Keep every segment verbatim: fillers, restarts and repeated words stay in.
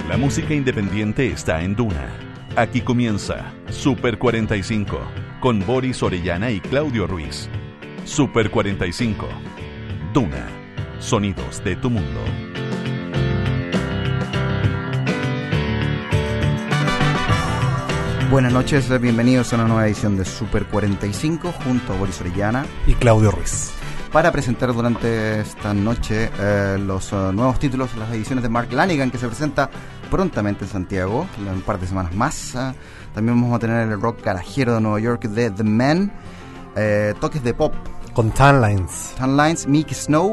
La música independiente está en Duna. Aquí comienza Super cuarenta y cinco con Boris Orellana y Claudio Ruiz. Super cuarenta y cinco. Duna. Sonidos de tu mundo. Buenas noches, bienvenidos a una nueva edición de Super cuarenta y cinco junto a Boris Orellana y Claudio Ruiz, para presentar durante esta noche eh, los uh, nuevos títulos de las ediciones de Mark Lanegan, que se presenta prontamente en Santiago, en un par de semanas más. Uh, también vamos a tener el rock garajero de Nueva York de The Men, eh, toques de pop con Tan Lines, Tan Lines, Mickey Snow,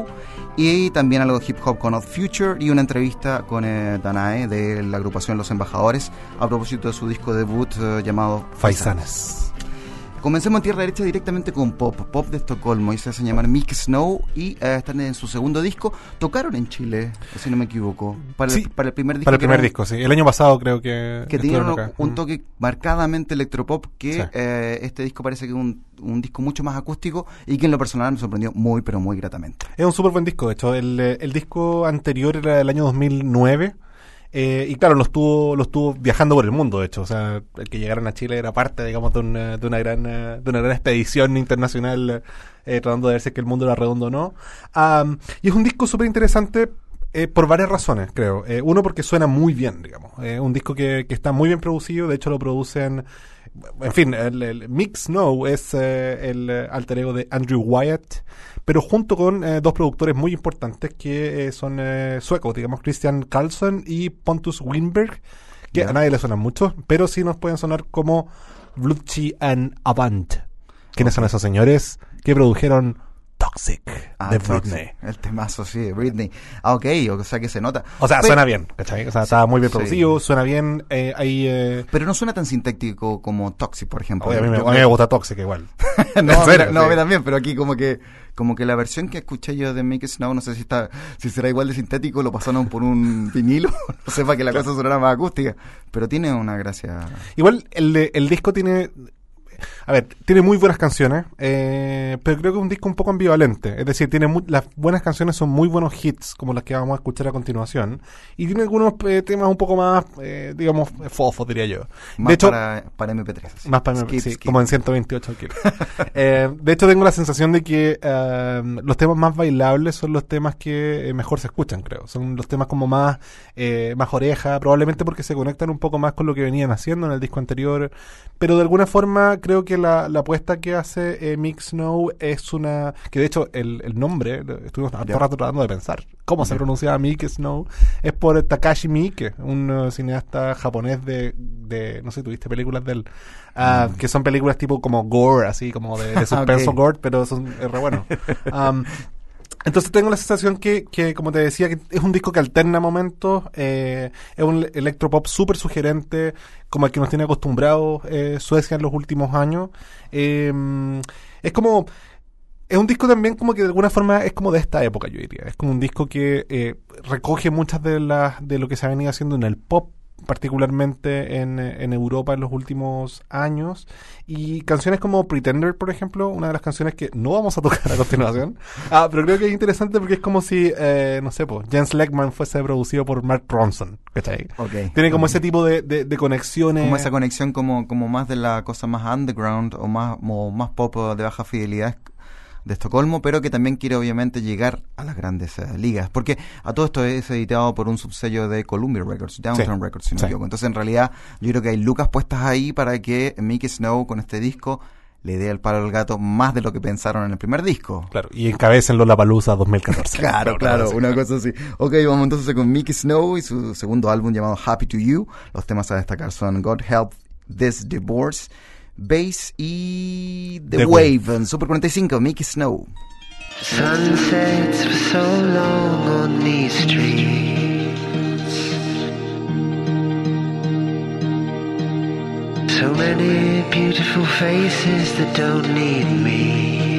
y también algo de hip hop con Odd Future y una entrevista con eh, Danae de la agrupación Los Embajadores a propósito de su disco debut eh, llamado Faisanes. Comencemos en tierra derecha directamente con pop, pop de Estocolmo, y se hacen llamar Mickey Snow y eh, están en su segundo disco. Tocaron en Chile, si no me equivoco, para, sí, el, para el primer disco. Para el primer era, disco, sí. El año pasado creo que... Que tenía un, un toque marcadamente electropop, que sí. eh, este disco parece que es un, un disco mucho más acústico y que en lo personal me sorprendió muy, pero muy gratamente. Es un súper buen disco, de hecho. El, el disco anterior era del año dos mil nueve. Eh, y claro, lo estuvo, lo estuvo viajando por el mundo, de hecho. O sea, el que llegaron a Chile era parte, digamos, de una, de una gran, de una gran expedición internacional, eh, tratando de ver si es que el mundo era redondo o no. Um, y es un disco súper interesante eh, por varias razones, creo. Eh, uno, porque suena muy bien, digamos. Es eh, un disco que, que está muy bien producido. De hecho, lo producen... En fin, el, el Mickey Snow es eh, el alter ego de Andrew Wyatt, pero junto con eh, dos productores muy importantes que eh, son eh, suecos, digamos, Christian Karlsson y Pontus Winberg, que yeah. a nadie le suenan mucho, pero sí nos pueden sonar como Vlutchi and Avant. ¿Quiénes okay. son esos señores que produjeron Toxic ah, de Toxic, Britney? El temazo, sí, de Britney. Ah, ok, o sea que se nota. O sea, pero, suena bien, ¿cachai? O sea, está muy bien producido, sí. suena bien. Eh, hay, eh... Pero no suena tan sintético como Toxic, por ejemplo. Oye, a, mí me, a mí me gusta Toxic igual. no, serio, no, a mí también, pero aquí como que como que la versión que escuché yo de Mickey Snow, no sé si está si será igual de sintético, lo pasaron por un vinilo, no sé, para que la cosa sonara más acústica, pero tiene una gracia. Igual el, el disco tiene... A ver, tiene muy buenas canciones, eh, pero creo que es un disco un poco ambivalente. Es decir, tiene muy, las buenas canciones son muy buenos hits, como las que vamos a escuchar a continuación. Y tiene algunos eh, temas un poco más, eh, digamos, fofos, diría yo. Más de hecho, para, para eme pe tres. Así. Más para skip, eme pe tres, sí, skip. como en ciento veintiocho kilos. eh, de hecho, tengo la sensación de que eh, los temas más bailables son los temas que eh, mejor se escuchan, creo. Son los temas como más, eh, más oreja, probablemente porque se conectan un poco más con lo que venían haciendo en el disco anterior. Pero de alguna forma creo que la, la apuesta que hace eh, Mickey Snow es una... Que de hecho el, el nombre, estuvimos todo el rato tratando de pensar cómo se pronunciaba Mickey Snow, es por Takashi Miike, un uh, cineasta japonés de, de... No sé, tuviste películas de él, uh, mm. que son películas tipo como gore, así como de, de suspenso okay. gore, pero son es re bueno. Um, Entonces tengo la sensación que, que, como te decía, que es un disco que alterna momentos, eh, es un electropop súper sugerente, como el que nos tiene acostumbrados eh, Suecia en los últimos años. Eh, es como... Es un disco también como que de alguna forma es como de esta época, yo diría. Es como un disco que eh, recoge muchas de las de lo que se ha venido haciendo en el pop, particularmente en, en Europa en los últimos años, y canciones como Pretender, por ejemplo, una de las canciones que no vamos a tocar a continuación, ah, pero creo que es interesante porque es como si, eh, no sé, pues, Jens Lekman fuese producido por Mark Ronson, ¿cachai? Okay. Tiene como okay. ese tipo de, de, de conexiones. Como esa conexión como, como más de la cosa más underground o más, o más pop de baja fidelidad de Estocolmo, pero que también quiere obviamente llegar a las grandes uh, ligas, porque a todo esto es editado por un subsello de Columbia Records, Downtown sí, Records, si no me equivoco. Entonces en realidad yo creo que hay lucas puestas ahí para que Mickey Snow con este disco le dé el palo al gato más de lo que pensaron en el primer disco. Claro, y encabecen Lollapalooza dos mil catorce. claro, claro, una cosa así. Ok, vamos entonces con Mickey Snow y su segundo álbum llamado Happy to You. Los temas a destacar son God Help This Divorce, Bass y The, The Wave. Wave en Super cuarenta y cinco, Mickey Snow. Sunsets for so long on these streets, so many beautiful faces that don't need me.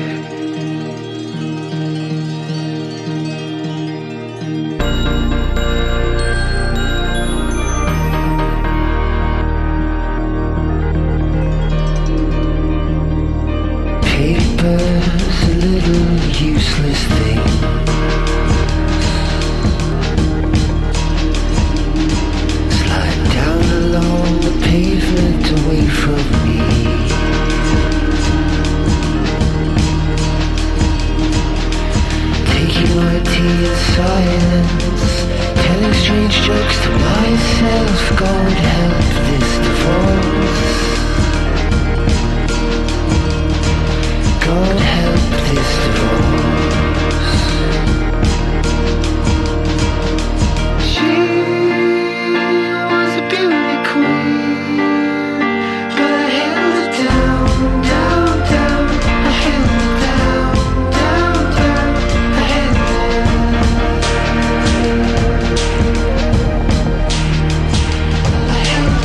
Paper's a little useless thing. silence, telling strange jokes to myself. God help this divorce. God help this divorce. She was a beauty queen, but I held her down, down, down. I held her down, down, down. I held her down. I held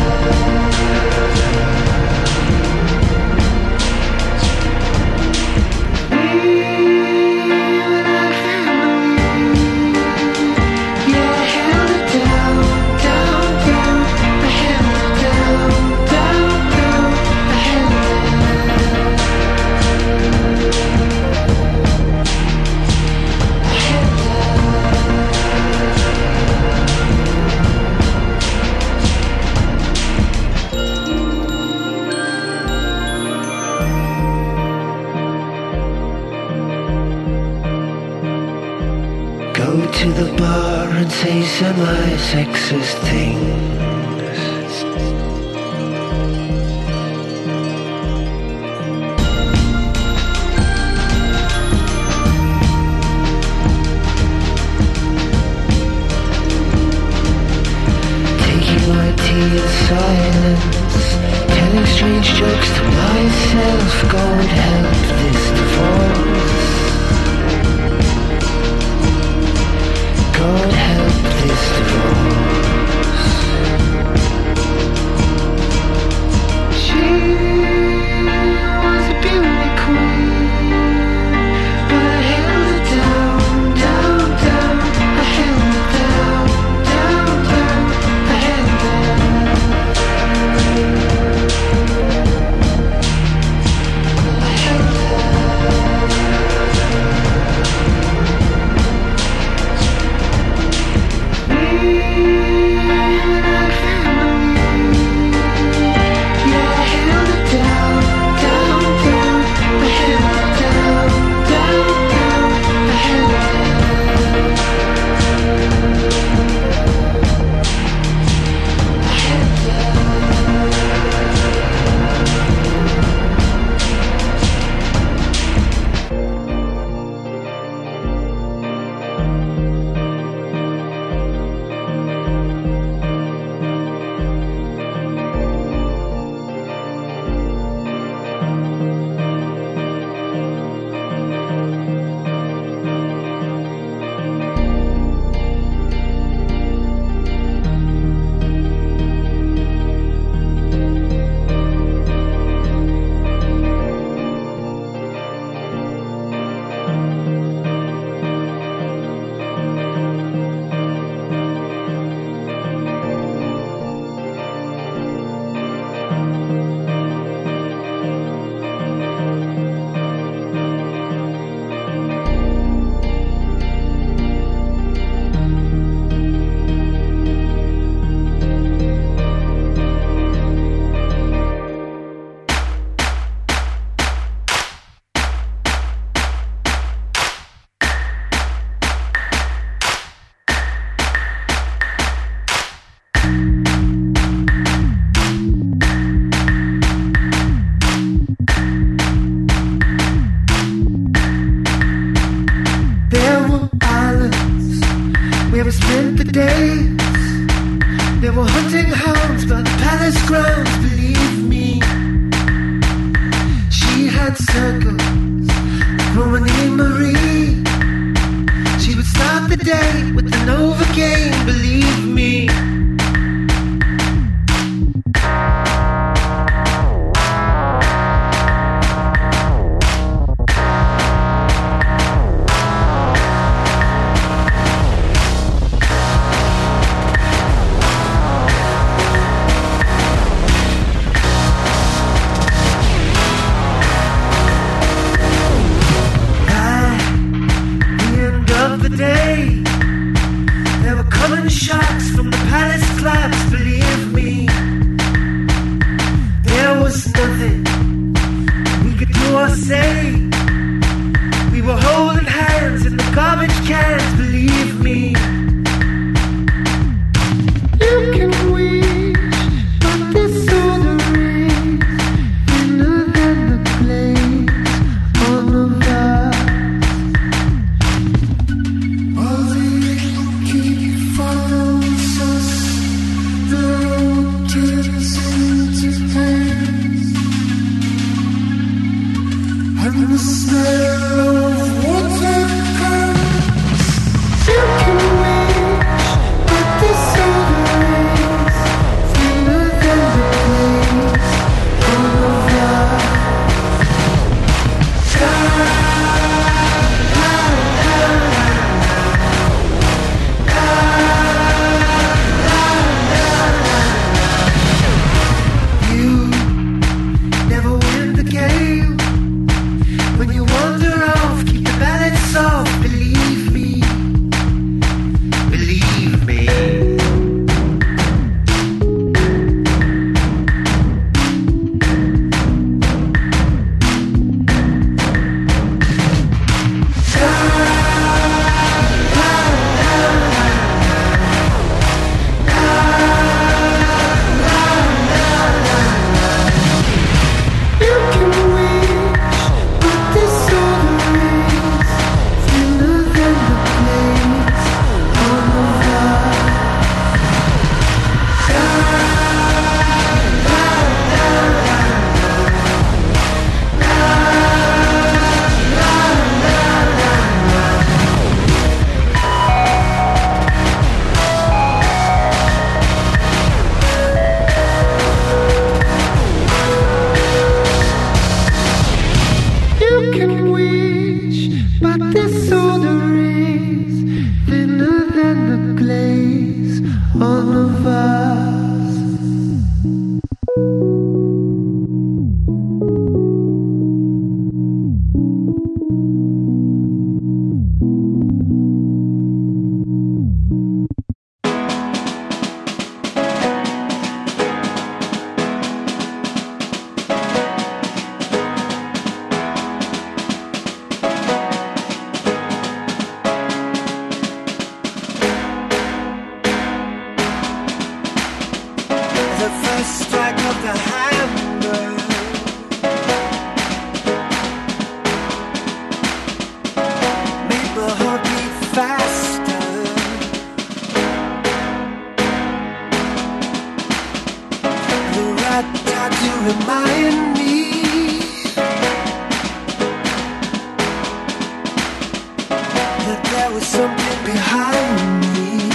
go to the bar and say semi-sexist things. Taking my tea in silence, telling strange jokes to myself. God help this divorce. God help this divorce. She was a beauty queen, but I held her down, down, down. I held her down, down, down. I held her. I held her. There were hunting hounds by the palace grounds, believe me. She had circles with Romany Marie. She would start the day with an Novocaine, believe me. Shots from the palace clubs, believe me. There was nothing we could do or say. We were holding hands in the garbage cans, believe me. one of us. The first strike of the hammer made my heart beat faster. The rat tried to remind me that there was something behind me.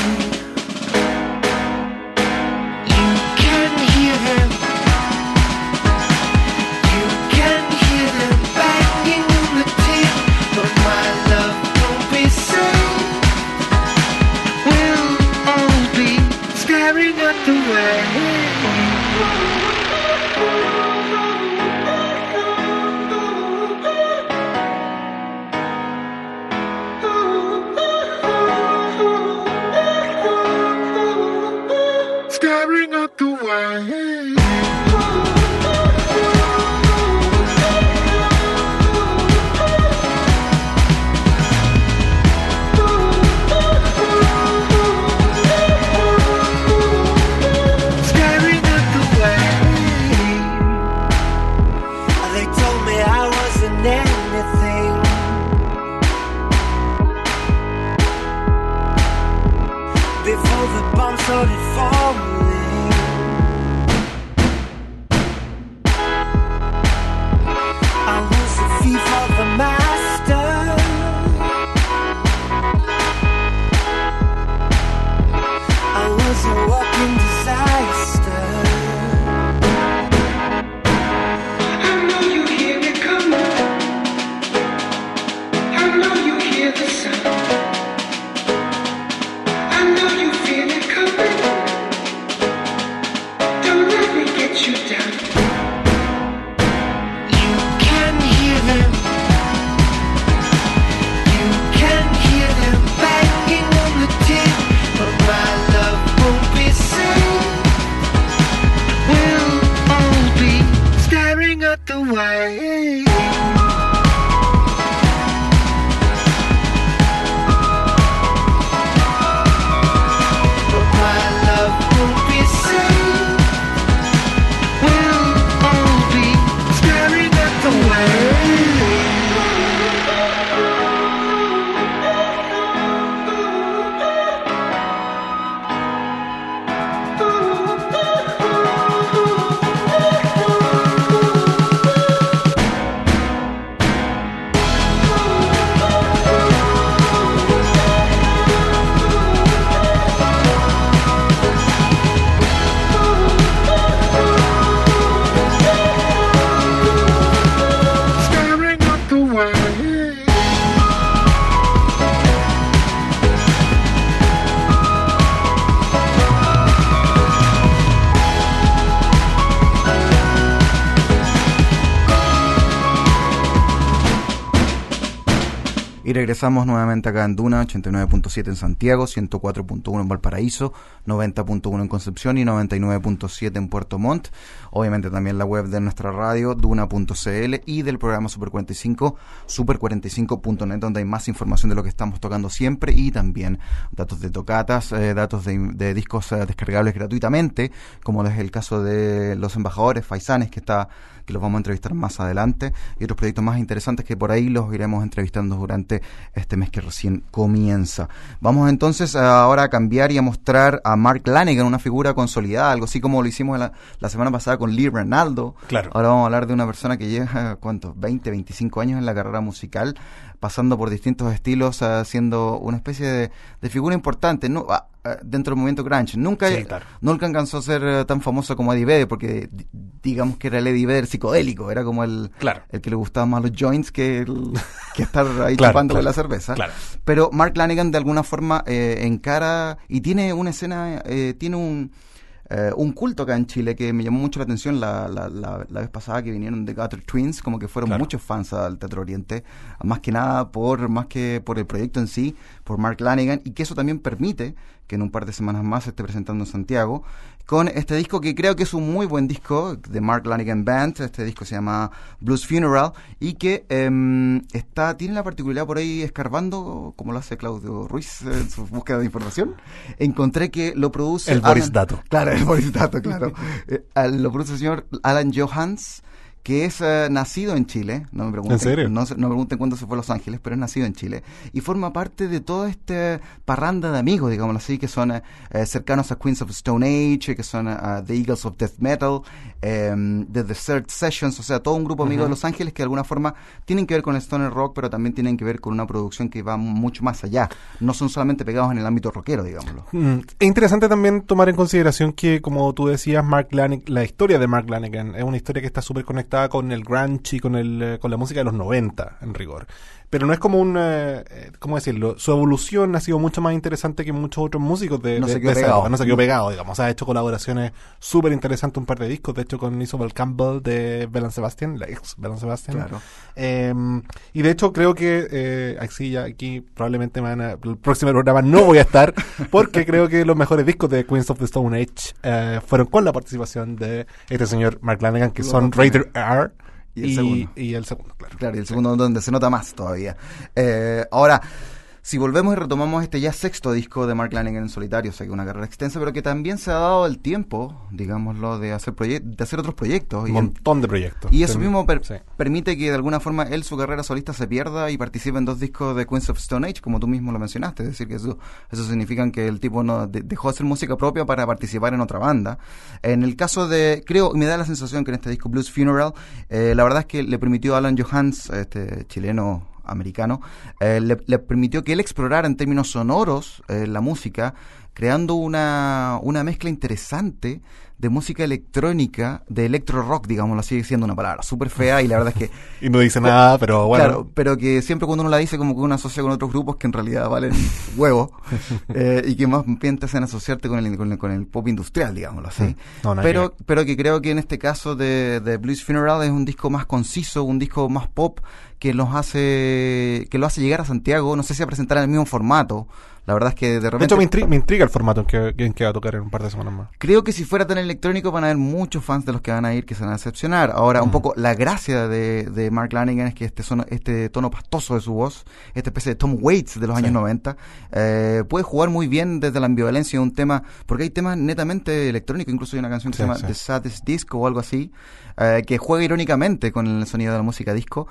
Staring at the way. Staring at the way. They told me I wasn't anything. Before the bomb started falling, I was a thief of the master. I was a walking disaster. I know you hear me coming. I know you hear the sound. I know you feel it coming. Don't let me get you down. You can hear them. You can hear them banging on the tin. But my love won't be seen. We'll all be staring at the way. Y regresamos nuevamente acá en Duna, ochenta y nueve punto siete en Santiago, ciento cuatro punto uno en Valparaíso, noventa punto uno en Concepción y noventa y nueve punto siete en Puerto Montt. Obviamente también la web de nuestra radio, duna punto c l, y del programa Super cuarenta y cinco, super cuarenta y cinco punto net, donde hay más información de lo que estamos tocando siempre, y también datos de tocatas, eh, datos de, de discos eh, descargables gratuitamente, como es el caso de Los Embajadores, Faisanes, que está que los vamos a entrevistar más adelante, y otros proyectos más interesantes que por ahí los iremos entrevistando durante este mes que recién comienza. Vamos entonces ahora a cambiar y a mostrar a Mark Lanegan, una figura consolidada, algo así como lo hicimos la, la semana pasada con Lee Ranaldo. Claro. Ahora vamos a hablar de una persona que lleva, ¿cuántos? veinte, veinticinco años en la carrera musical, pasando por distintos estilos, uh, siendo una especie de, de figura importante, ¿no? Uh, dentro del movimiento grunge. Nunca, sí, claro. nunca alcanzó a ser uh, tan famoso como Eddie Vedder, porque d- digamos que era el Eddie Vedder psicodélico, era como el, claro. el que le gustaban más los joints que, el, que estar ahí claro, chupando claro, con la cerveza. Claro. Pero Mark Lanegan de alguna forma eh, encara y tiene una escena, eh, tiene un... Uh, un culto acá en Chile que me llamó mucho la atención la, la, la, la vez pasada que vinieron The Gutter Twins, como que fueron claro. muchos fans al Teatro Oriente, más que nada por más que por el proyecto en sí, por Mark Lanegan, y que eso también permite que en un par de semanas más se esté presentando en Santiago con este disco que creo que es un muy buen disco de Mark Lanegan Band. Este disco se llama Blues Funeral y que eh, está tiene la particularidad por ahí escarbando, como lo hace Claudio Ruiz en su búsqueda de información, encontré que lo produce el Alan, Boris Dato. Claro, el Boris Dato, claro. eh, lo produce el señor Alan Johans, que es uh, nacido en Chile, no me pregunten, ¿En serio? No, no me pregunten cuándo se fue a Los Ángeles, pero es nacido en Chile y forma parte de toda esta parranda de amigos, digámoslo así, que son uh, cercanos a Queens of Stone Age, que son uh, The Eagles of Death Metal, um, The Desert Sessions, o sea, todo un grupo de amigos uh-huh. de Los Ángeles que de alguna forma tienen que ver con el stoner rock, pero también tienen que ver con una producción que va mucho más allá, no son solamente pegados en el ámbito rockero, digámoslo. Mm. Es interesante también tomar en consideración que, como tú decías, Mark Lanegan, la historia de Mark Lanegan es una historia que está súper conectada con el grunge y con el con la música de los noventa, en rigor. Pero no es como un, eh, ¿cómo decirlo? Su evolución ha sido mucho más interesante que muchos otros músicos de, no de, se de quedó esa pegado. época. No se quedó pegado, digamos. Ha hecho colaboraciones súper interesantes, un par de discos, de hecho con Isobel Campbell de Belle Sebastian, la ex Belle Sebastian. Claro. Eh, y de hecho creo que, eh, aquí, ya, aquí probablemente me van a, el próximo programa no voy a estar, porque creo que los mejores discos de Queens of the Stone Age eh, fueron con la participación de este señor Mark Lanegan, que Lo son Rated R. Y el y, segundo. y el segundo, claro. Claro, y el segundo donde se nota más todavía. Eh, ahora, si volvemos y retomamos este ya sexto disco de Mark Lanegan en solitario, o sea que una carrera extensa, pero que también se ha dado el tiempo, digámoslo, de hacer proye- de hacer otros proyectos. Un y montón en, de proyectos. Y eso Ten, mismo per- sí. permite que de alguna forma él, su carrera solista, se pierda y participe en dos discos de Queens of Stone Age, como tú mismo lo mencionaste. Es decir, que eso, eso significa que el tipo no de- dejó de hacer música propia para participar en otra banda. En el caso de, creo, me da la sensación que en este disco Blues Funeral, eh, la verdad es que le permitió a Alan Johans, este chileno americano, eh, le, le permitió que él explorara en términos sonoros eh, la música, creando una, una mezcla interesante de música electrónica, de electro rock, digámoslo así, siendo una palabra súper fea y la verdad es que... y no dice nada, pero bueno. Claro, pero que siempre cuando uno la dice como que uno asocia con otros grupos que en realidad valen huevo eh, y que más bien te hacen asociarte con el, con el, con el pop industrial, digámoslo así. No, no pero, que pero que creo que en este caso de, de Blues Funeral es un disco más conciso, un disco más pop que los hace que lo hace llegar a Santiago, no sé si a presentar en el mismo formato. La verdad es que de repente... De hecho, me, intri- me intriga el formato en que, en que va a tocar en un par de semanas más. Creo que si fuera tan electrónico van a haber muchos fans de los que van a ir que se van a decepcionar. Ahora, mm. un poco la gracia de, de Mark Lanegan es que este, sono, este tono pastoso de su voz, esta especie de Tom Waits de los años sí. noventa, eh, puede jugar muy bien desde la ambivalencia de un tema, porque hay temas netamente electrónicos, incluso hay una canción que sí, se llama sí. The Saddest Disco o algo así, eh, que juega irónicamente con el sonido de la música disco.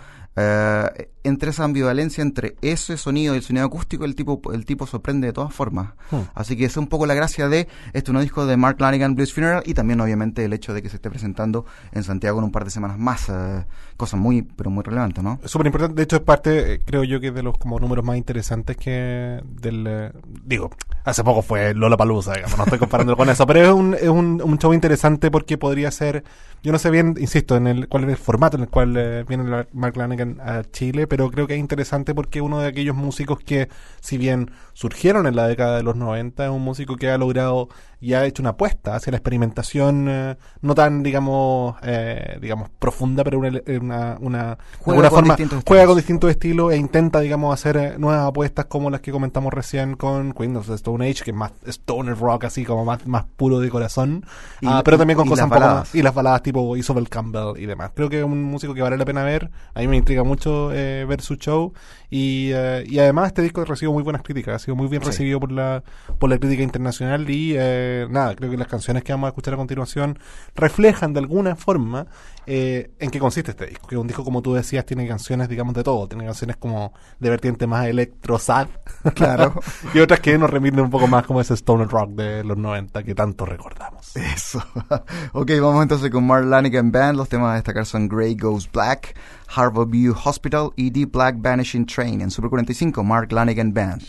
Eh, entre esa ambivalencia entre ese sonido y el sonido acústico, el tipo el tipo sorprende de todas formas. Hmm. Así que es un poco la gracia de este nuevo disco de Mark Lanegan, Blues Funeral, y también obviamente el hecho de que se esté presentando en Santiago en un par de semanas más. Eh, cosas muy, pero muy relevantes, ¿no? Súper importante. De hecho, es parte, eh, creo yo, que de los como números más interesantes que del... Eh, digo, hace poco fue Lollapalooza, digamos, no estoy comparándolo con eso, pero es un, es un, un show interesante porque podría ser... Yo no sé bien, insisto, en el cuál es el formato en el cual eh, viene la, Mark Lanegan a Chile, pero creo que es interesante porque uno de aquellos músicos que, si bien surgieron en la década de los noventa, es un músico que ha logrado y ha hecho una apuesta hacia la experimentación, eh, no tan, digamos, eh, digamos profunda, pero una, una, una juega, de alguna con forma juega con distintos estilos e intenta, digamos, hacer eh, nuevas apuestas como las que comentamos recién con Queens of the Stone Age, que es más stoner rock, así como más, más puro de corazón, y, ah, pero también con cosas un poco más, y las baladas tipo Isobel Campbell y demás. Creo que es un músico que vale la pena ver. A mí me intriga mucho eh, ver su show y, eh, y además este disco recibió muy buenas críticas, ha sido muy bien sí. recibido por la por la crítica internacional y eh, nada, creo que las canciones que vamos a escuchar a continuación reflejan de alguna forma eh, en qué consiste este disco, que un disco, como tú decías, tiene canciones, digamos, de todo, tiene canciones como de vertiente más electro sad, claro, y otras que nos remiten tener un poco más como ese stoner rock de los noventa que tanto recordamos. Eso. Ok, vamos entonces con Mark Lanigan Band. Los temas a destacar son Grey Goes Black, Harborview Hospital y The Black Vanishing Train. En Super cuarenta y cinco, Mark Lanigan Band.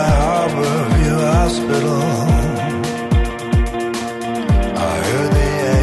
Hospital. I heard the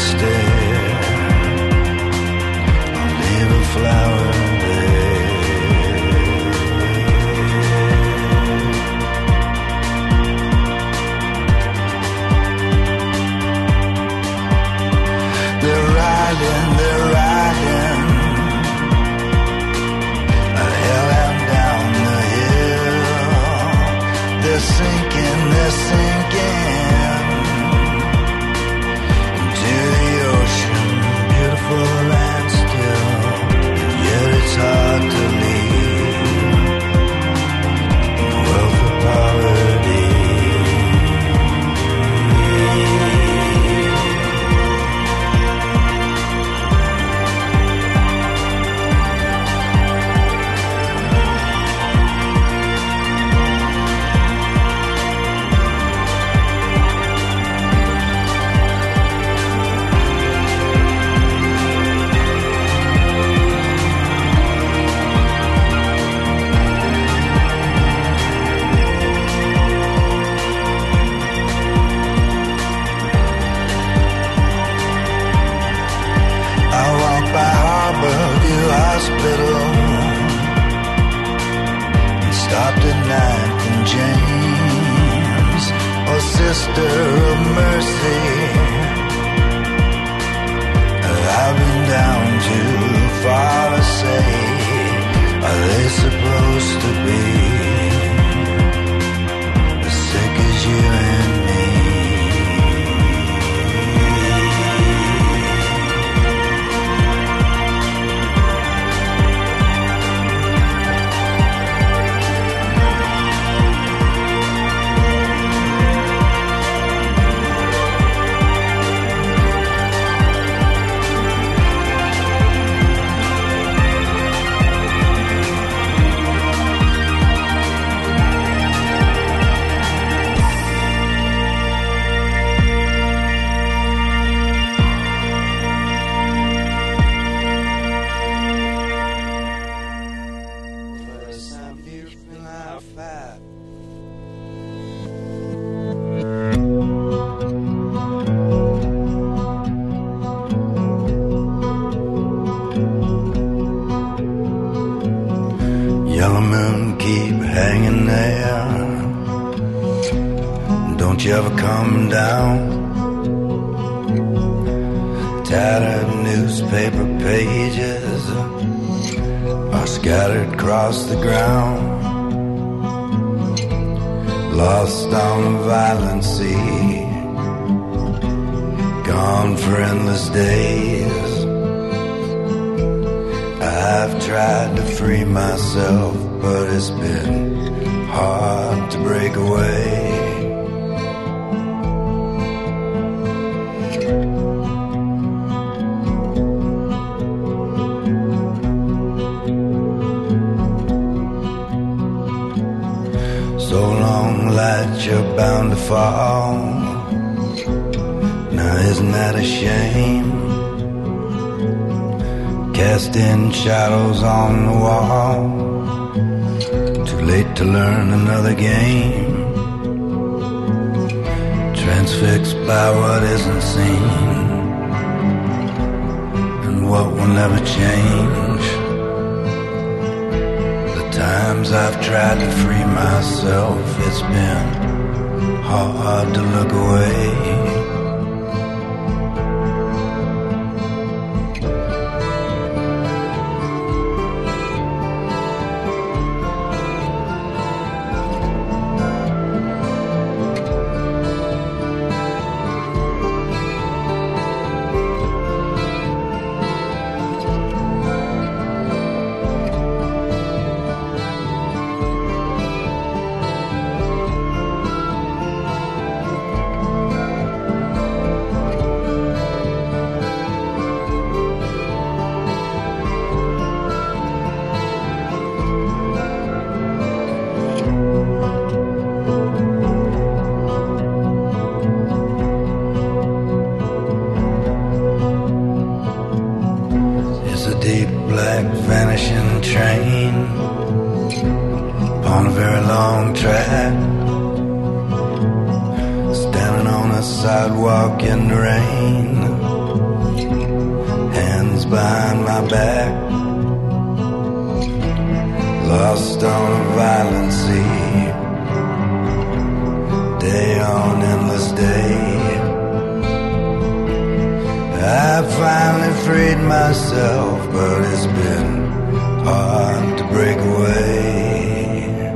stare. I'll leave a flower there. They're riding, they're riding a hell and down the hill. They're sinking, they're sinking into the ocean, beautiful and still. Yet it's hard to leave the wealth of poverty. Hospital and stopped at Ninth and James, oh Sister of Mercy. I've been down too far to say, are they supposed to be as sick as you and me? Yellow moon, keep hanging there. Don't you ever come down. Tattered newspaper pages are scattered across the ground. Lost on a violent sea, gone for endless days. I've tried to free myself, but it's been hard to break away. So long, light, you're bound to fall. Now isn't that a shame? Casting shadows on the wall, too late to learn another game. Transfixed by what isn't seen, and what will never change. The times I've tried to free myself, it's been hard to look away. on a very long track, standing on a sidewalk in the rain. hands behind my back, lost on a violent sea, day on endless day. I finally freed myself, but it's been hard to break away.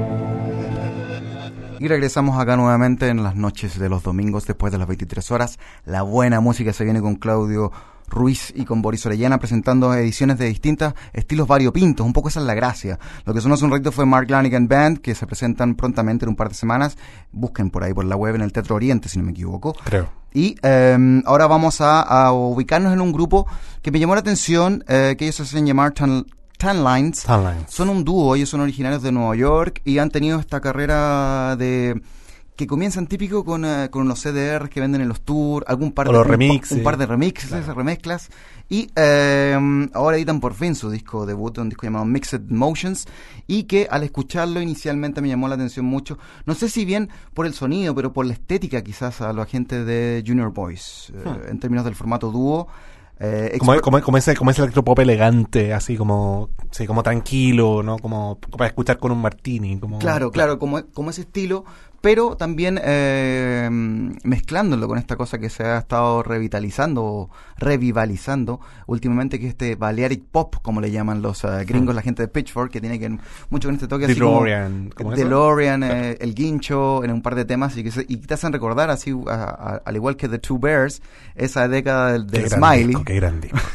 Y regresamos acá nuevamente en las noches de los domingos después de las veintitrés horas. La buena música se viene con Claudio Ruiz y con Boris Orellana presentando ediciones de distintos estilos variopintos. Un poco esa es la gracia. Lo que sonó hace un rato fue Mark Lanigan Band, que se presentan prontamente en un par de semanas. Busquen por ahí por la web en el Teatro Oriente, si no me equivoco. Creo. Y eh, ahora vamos a, a ubicarnos en un grupo que me llamó la atención, eh, que ellos se hacen llamar Tan, Tan Lines. Tan Lines. Son un dúo, ellos son originarios de Nueva York y han tenido esta carrera de... que comienzan típico con, uh, con los C D Rs que venden en los tours, algún par o de los un, remixes. un par de remixes, claro. remezclas, y eh, ahora editan por fin su disco debut, un disco llamado Mixed Motions, y que al escucharlo inicialmente me llamó la atención mucho, no sé si bien por el sonido, pero por la estética quizás a la gente de Junior Boys, hmm. eh, en términos del formato dúo. Eh, como, como, como ese como ese electropop elegante, así como sí, como tranquilo, ¿no? Como, como para escuchar con un martini. Como, claro, claro, como, como ese estilo, pero también eh, mezclándolo con esta cosa que se ha estado revitalizando, revivalizando últimamente, que es este Balearic Pop, como le llaman los uh, gringos, hmm. la gente de Pitchfork, que tiene que ver mucho con este toque así DeLorean, como ¿cómo DeLorean, eso? eh, el Guincho, en un par de temas, y que, se, y que te hacen recordar así, a, a, al igual que The Two Bears, esa década del, del Smiley. Disco, qué gran disco.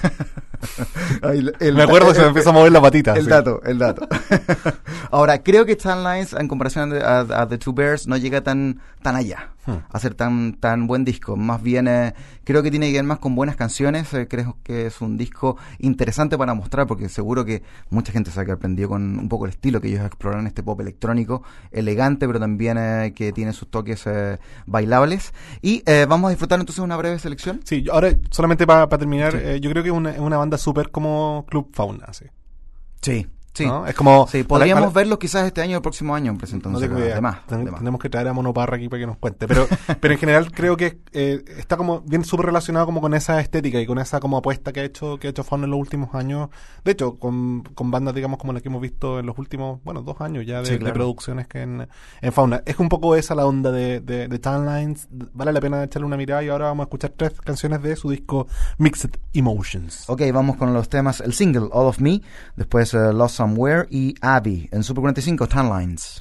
Ay, el, el, me acuerdo el, que se me empieza a mover la patita. El sí. dato, el dato. Ahora, creo que Tan Lines, en comparación a, a, a The Two Bears, no llega tan tan allá, hmm. a ser tan tan buen disco. Más bien, eh, creo que tiene que ver más con buenas canciones. Eh, creo que es un disco interesante para mostrar, porque seguro que mucha gente se ha aprendido con un poco el estilo que ellos exploran, este pop electrónico, elegante, pero también eh, que tiene sus toques eh, bailables. Y eh, vamos a disfrutar entonces una breve selección. Sí, ahora solamente para pa terminar, sí. eh, yo creo que es una, una banda súper como Club Fauna, sí. Sí. Sí, ¿no? Es como sí, podríamos para, para, verlos quizás este año o el próximo año presentándose. No además, Ten, además. Tenemos que traer a Monoparra aquí para que nos cuente. Pero, pero en general creo que eh, está como bien súper relacionado como con esa estética y con esa como apuesta que ha hecho que ha hecho Fauna en los últimos años. De hecho, con, con bandas, digamos, como la que hemos visto en los últimos, bueno, dos años ya de, sí, claro. de producciones que en, en Fauna. Es un poco esa la onda de, de, de Tan Lines. Vale la pena echarle una mirada y ahora vamos a escuchar tres canciones de su disco Mixed Emotions. Ok, vamos con los temas. El single All of Me, después uh, Lost Somewhere y Abby en Super cuarenta y cinco Tan Lines.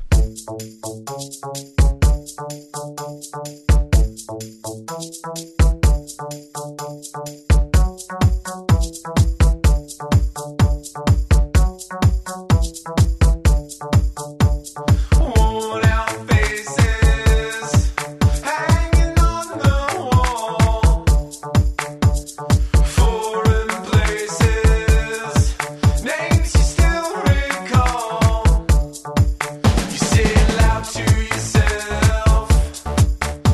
Say it loud to yourself.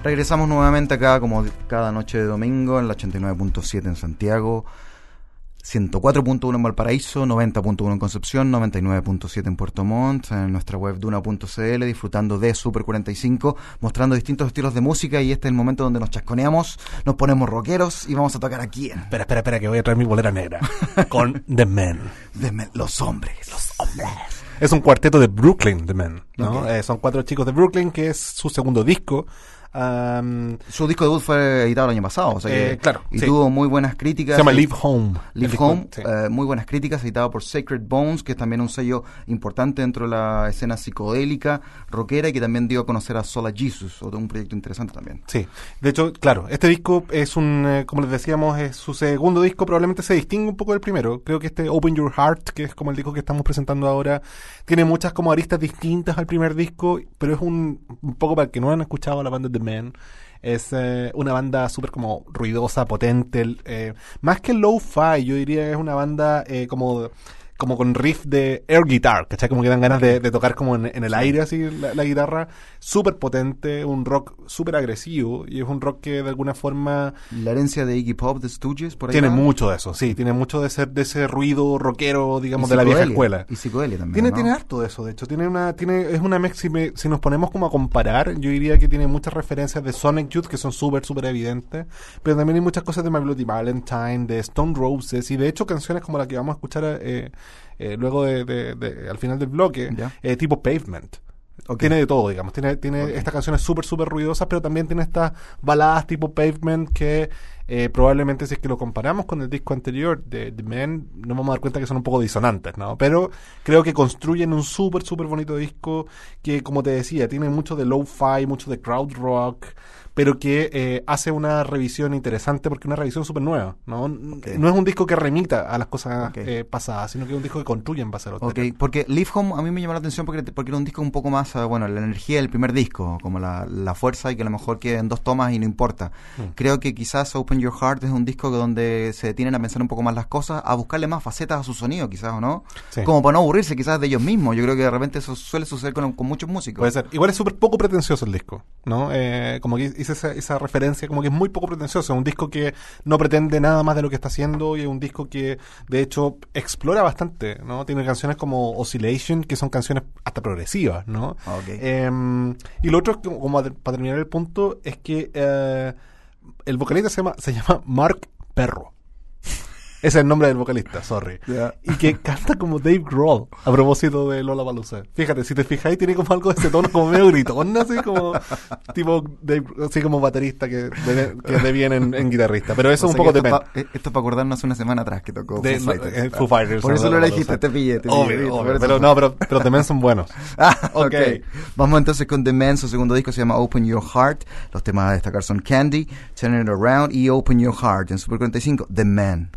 Regresamos nuevamente acá como cada noche de domingo en la ochenta y nueve punto siete en Santiago, ciento cuatro punto uno en Valparaíso, noventa punto uno en Concepción, noventa y nueve punto siete en Puerto Montt, en nuestra web duna punto c l, disfrutando de Super cuarenta y cinco, mostrando distintos estilos de música, y este es el momento donde nos chasconeamos, nos ponemos rockeros y vamos a tocar a quién. Espera, espera, espera, que voy a traer mi bolera negra. Con The Men. The Men, los hombres. Los hombres. Es un cuarteto de Brooklyn, The Men, ¿no? Okay. Eh, son cuatro chicos de Brooklyn, que es su segundo disco. Um, Su disco debut fue editado el año pasado, o sea que, eh, claro, y sí. tuvo muy buenas críticas. Se llama eh, Leave Home. Leave El Home, disco, sí. eh, muy buenas críticas, editado por Sacred Bones, que es también un sello importante dentro de la escena psicodélica, rockera, y que también dio a conocer a Sola Jesus, otro un proyecto interesante también. Sí, de hecho, claro, este disco es un, eh, como les decíamos, es su segundo disco, probablemente se distingue un poco del primero. Creo que este Open Your Heart, que es como el disco que estamos presentando ahora, tiene muchas como aristas distintas al primer disco, pero es un, un poco para el que no han escuchado a la banda The Men. Es eh, una banda súper como ruidosa, potente, eh, más que lo-fi, yo diría es una banda eh, como como con riff de air guitar, ¿cachai? Como que dan ganas de, de tocar como en, en el aire así la, la guitarra, súper potente, un rock súper agresivo, y es un rock que de alguna forma La herencia de Iggy Pop, de Stooges, por ahí tiene va. mucho de eso, sí, tiene mucho de ese, de ese ruido rockero, digamos, Y de la vieja psicodelia, escuela. Y psicodelia también, Tiene, ¿no? tiene harto de eso, de hecho. Tiene una, tiene, es una mix, si, me- si nos ponemos como a comparar, yo diría que tiene muchas referencias de Sonic Youth que son súper, súper evidentes, pero también hay muchas cosas de My Bloody Valentine, de Stone Roses, y de hecho canciones como la que vamos a escuchar eh, eh, luego de, de- de- al final del bloque, Ya. eh, tipo Pavement. Ok. Tiene de todo, digamos. Tiene, tiene Ok. estas canciones súper, súper ruidosas, pero también tiene estas baladas tipo Pavement que eh, probablemente si es que lo comparamos con el disco anterior de The Men, nos vamos a dar cuenta que son un poco disonantes, ¿no? Pero creo que construyen un súper, súper bonito disco que, como te decía, tiene mucho de lo-fi, mucho de crowd rock, pero que eh, hace una revisión interesante porque es una revisión súper nueva, ¿no? Okay. No es un disco que remita a las cosas Okay. eh, pasadas, sino que es un disco que construye en base a los Ok, temas. porque Leave Home a mí me llamó la atención porque, porque era un disco un poco más, eh, bueno, la energía del primer disco, como la, la fuerza, y que a lo mejor quede en dos tomas y no importa. Mm. Creo que quizás Open Your Heart es un disco que donde se detienen a pensar un poco más las cosas, a buscarle más facetas a su sonido, quizás, ¿o no? Sí. Como para no aburrirse quizás de ellos mismos. Yo creo que de repente eso suele suceder con, con muchos músicos. Puede ser. Igual es súper poco pretencioso el disco, ¿no? Eh, como que hice esa, esa referencia, como que es muy poco pretencioso. Es un disco que no pretende nada más de lo que está haciendo, y es un disco que, de hecho, explora bastante, ¿no? Tiene canciones como Oscillation, que son canciones hasta progresivas, ¿no? Ok. Eh, y lo otro, es como, como para terminar el punto, es que eh, el vocalista se llama, se llama Mark Perro. Ese es el nombre del vocalista, sorry. Ya. Y que canta como Dave Grohl, a propósito de Lollapalooza. Fíjate, si te fijáis, tiene como algo de ese tono como medio gritón, así como tipo Dave, así como baterista que de, que de bien en, en guitarrista. Pero eso O es un sea poco que de esto, es pa- eh, esto es para acordarnos hace una semana atrás que tocó de, Foo Fighters. eh, Foo Fighters. Por eso no lo Lollapalooza. dijiste, te pillé, te pillé. Obvio, ¿viste? obvio, Por eso pero fue. no, pero, pero The Men son buenos. Ah, ok. Ok. Vamos entonces con The Men, su segundo disco se llama Open Your Heart. Los temas a destacar son Candy, Turn It Around y Open Your Heart. En Super cuarenta y cinco, The Men.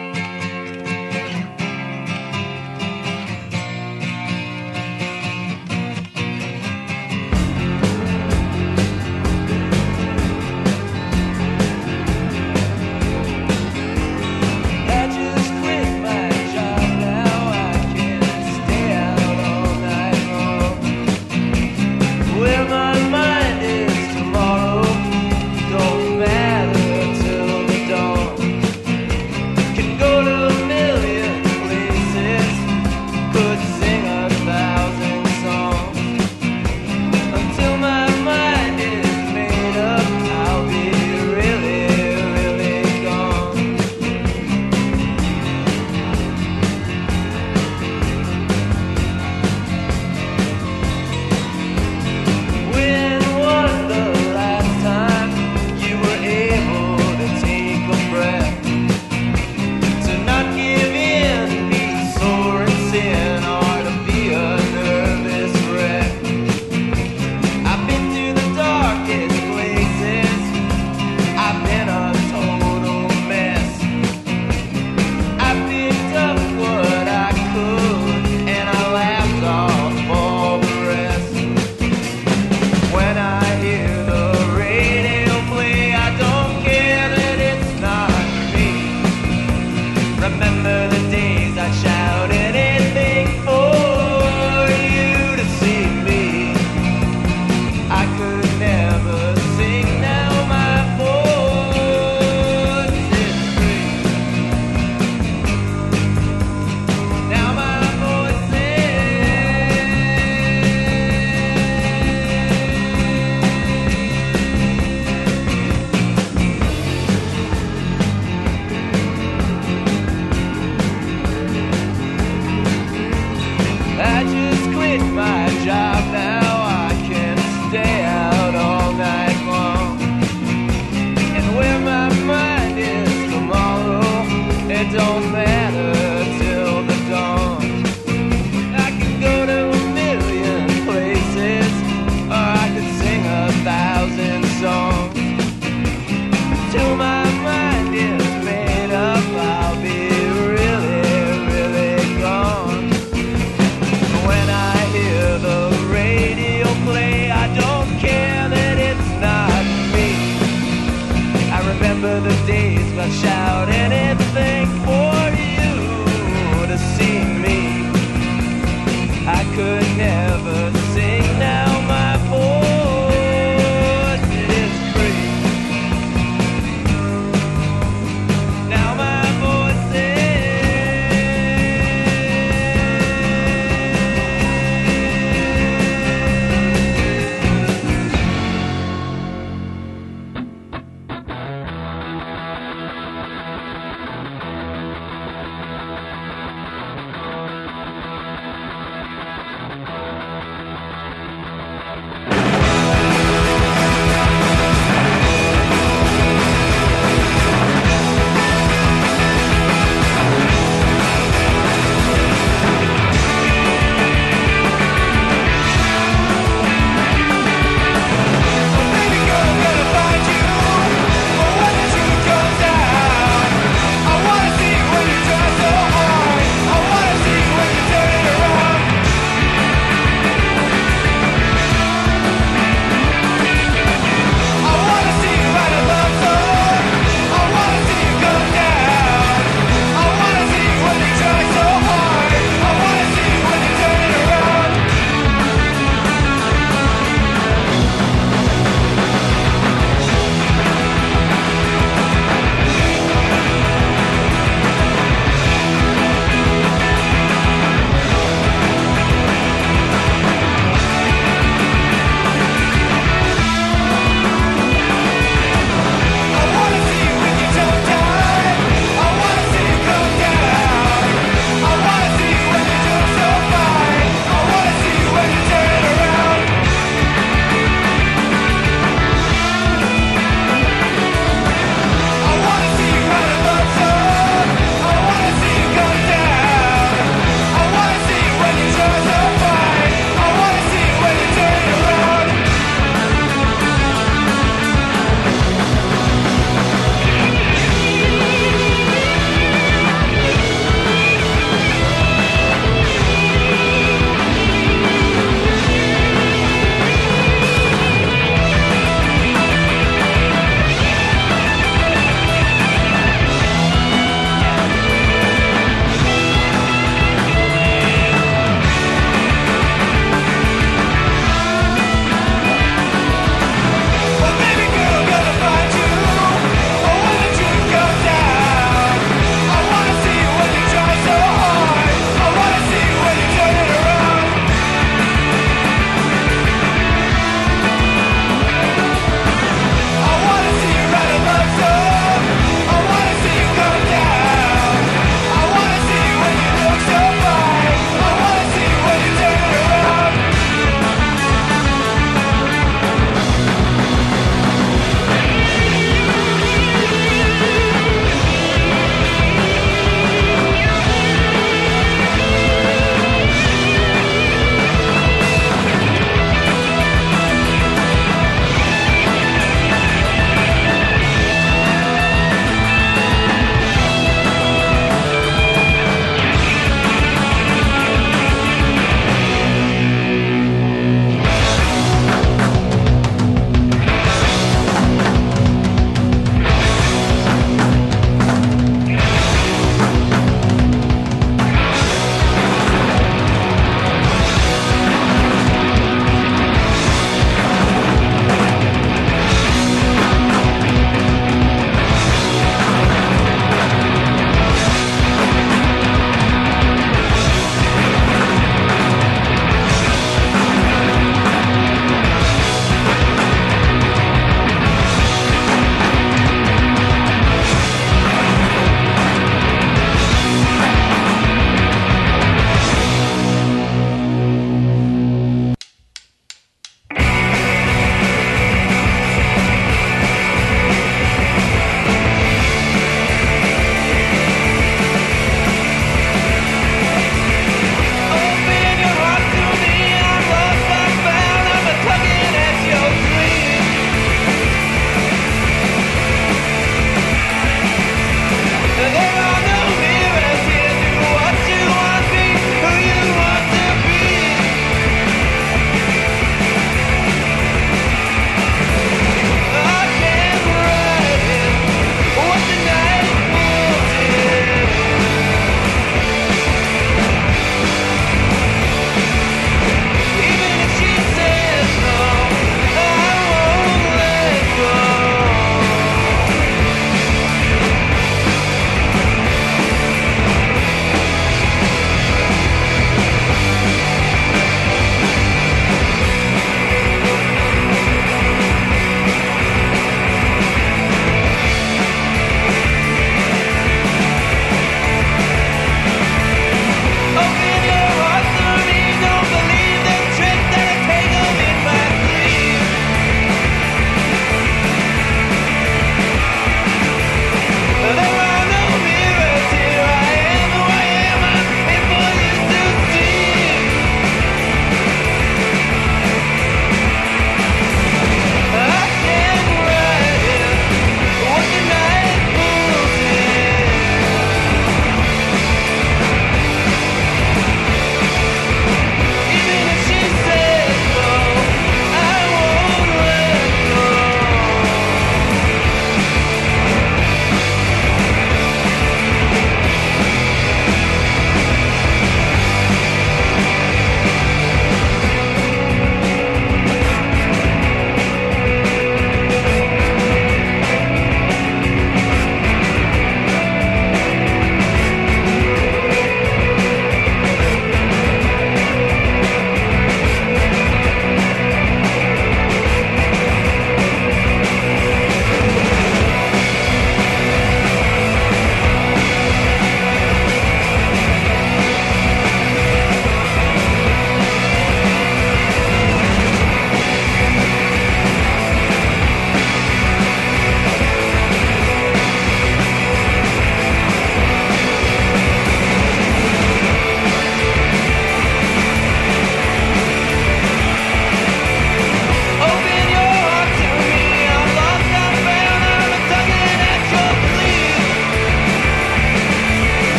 I just quit my job now. I can't stay out all night long. Where my mind is tomorrow don't matter till the dawn. Can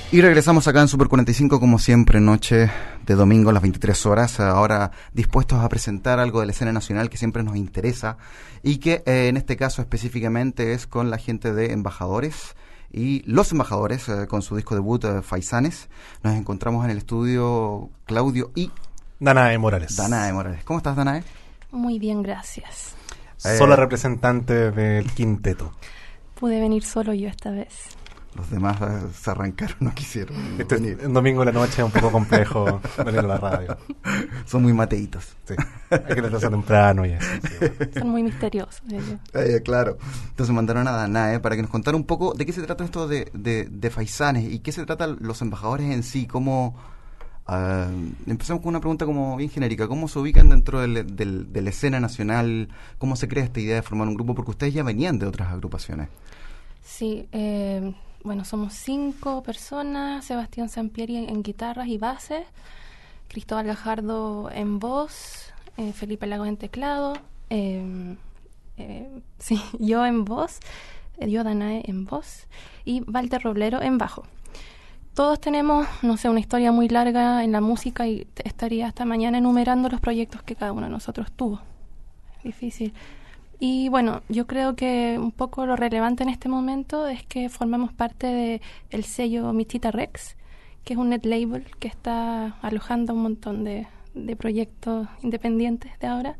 Y regresamos acá en Super cuarenta y cinco, como siempre, noche de domingo a las veintitrés horas, ahora dispuestos a presentar algo de la escena nacional que siempre nos interesa y que eh, en este caso específicamente es con la gente de Embajadores y Los Embajadores, eh, con su disco debut, eh, Faisanes. Nos encontramos en el estudio Claudio y Danae Morales. Danae Morales. ¿Cómo estás, Danae? Muy bien, gracias. Sola Eh, representante del quinteto. Pude venir solo yo esta vez. Los demás eh, se arrancaron, no quisieron Este venir. un domingo en la noche es un poco complejo venir a la radio. Son muy mateitos. Sí. Hay que levantarse temprano y eso. Sí, bueno. Son muy misteriosos ellos. Eh, claro. Entonces mandaron a Danae para que nos contara un poco de qué se trata esto de, de, de Faisanes y qué se trata Los Embajadores en sí, cómo... Uh, empezamos con una pregunta como bien genérica. ¿Cómo se ubican dentro del, del, de la escena nacional? ¿Cómo se crea esta idea de formar un grupo? Porque ustedes ya venían de otras agrupaciones. Sí, eh, bueno, somos cinco personas. Sebastián Sampieri en, en guitarras y bases, Cristóbal Gajardo en voz, eh, Felipe Lagos en teclado, eh, eh, sí, yo en voz, eh, yo Danae en voz y Walter Roblero en bajo. Todos tenemos, no sé, una historia muy larga en la música y te- estaría hasta mañana enumerando los proyectos que cada uno de nosotros tuvo. Difícil. Y bueno, yo creo que un poco lo relevante en este momento es que formamos parte de el sello Michita Rex, que es un net label que está alojando un montón de, de proyectos independientes de ahora.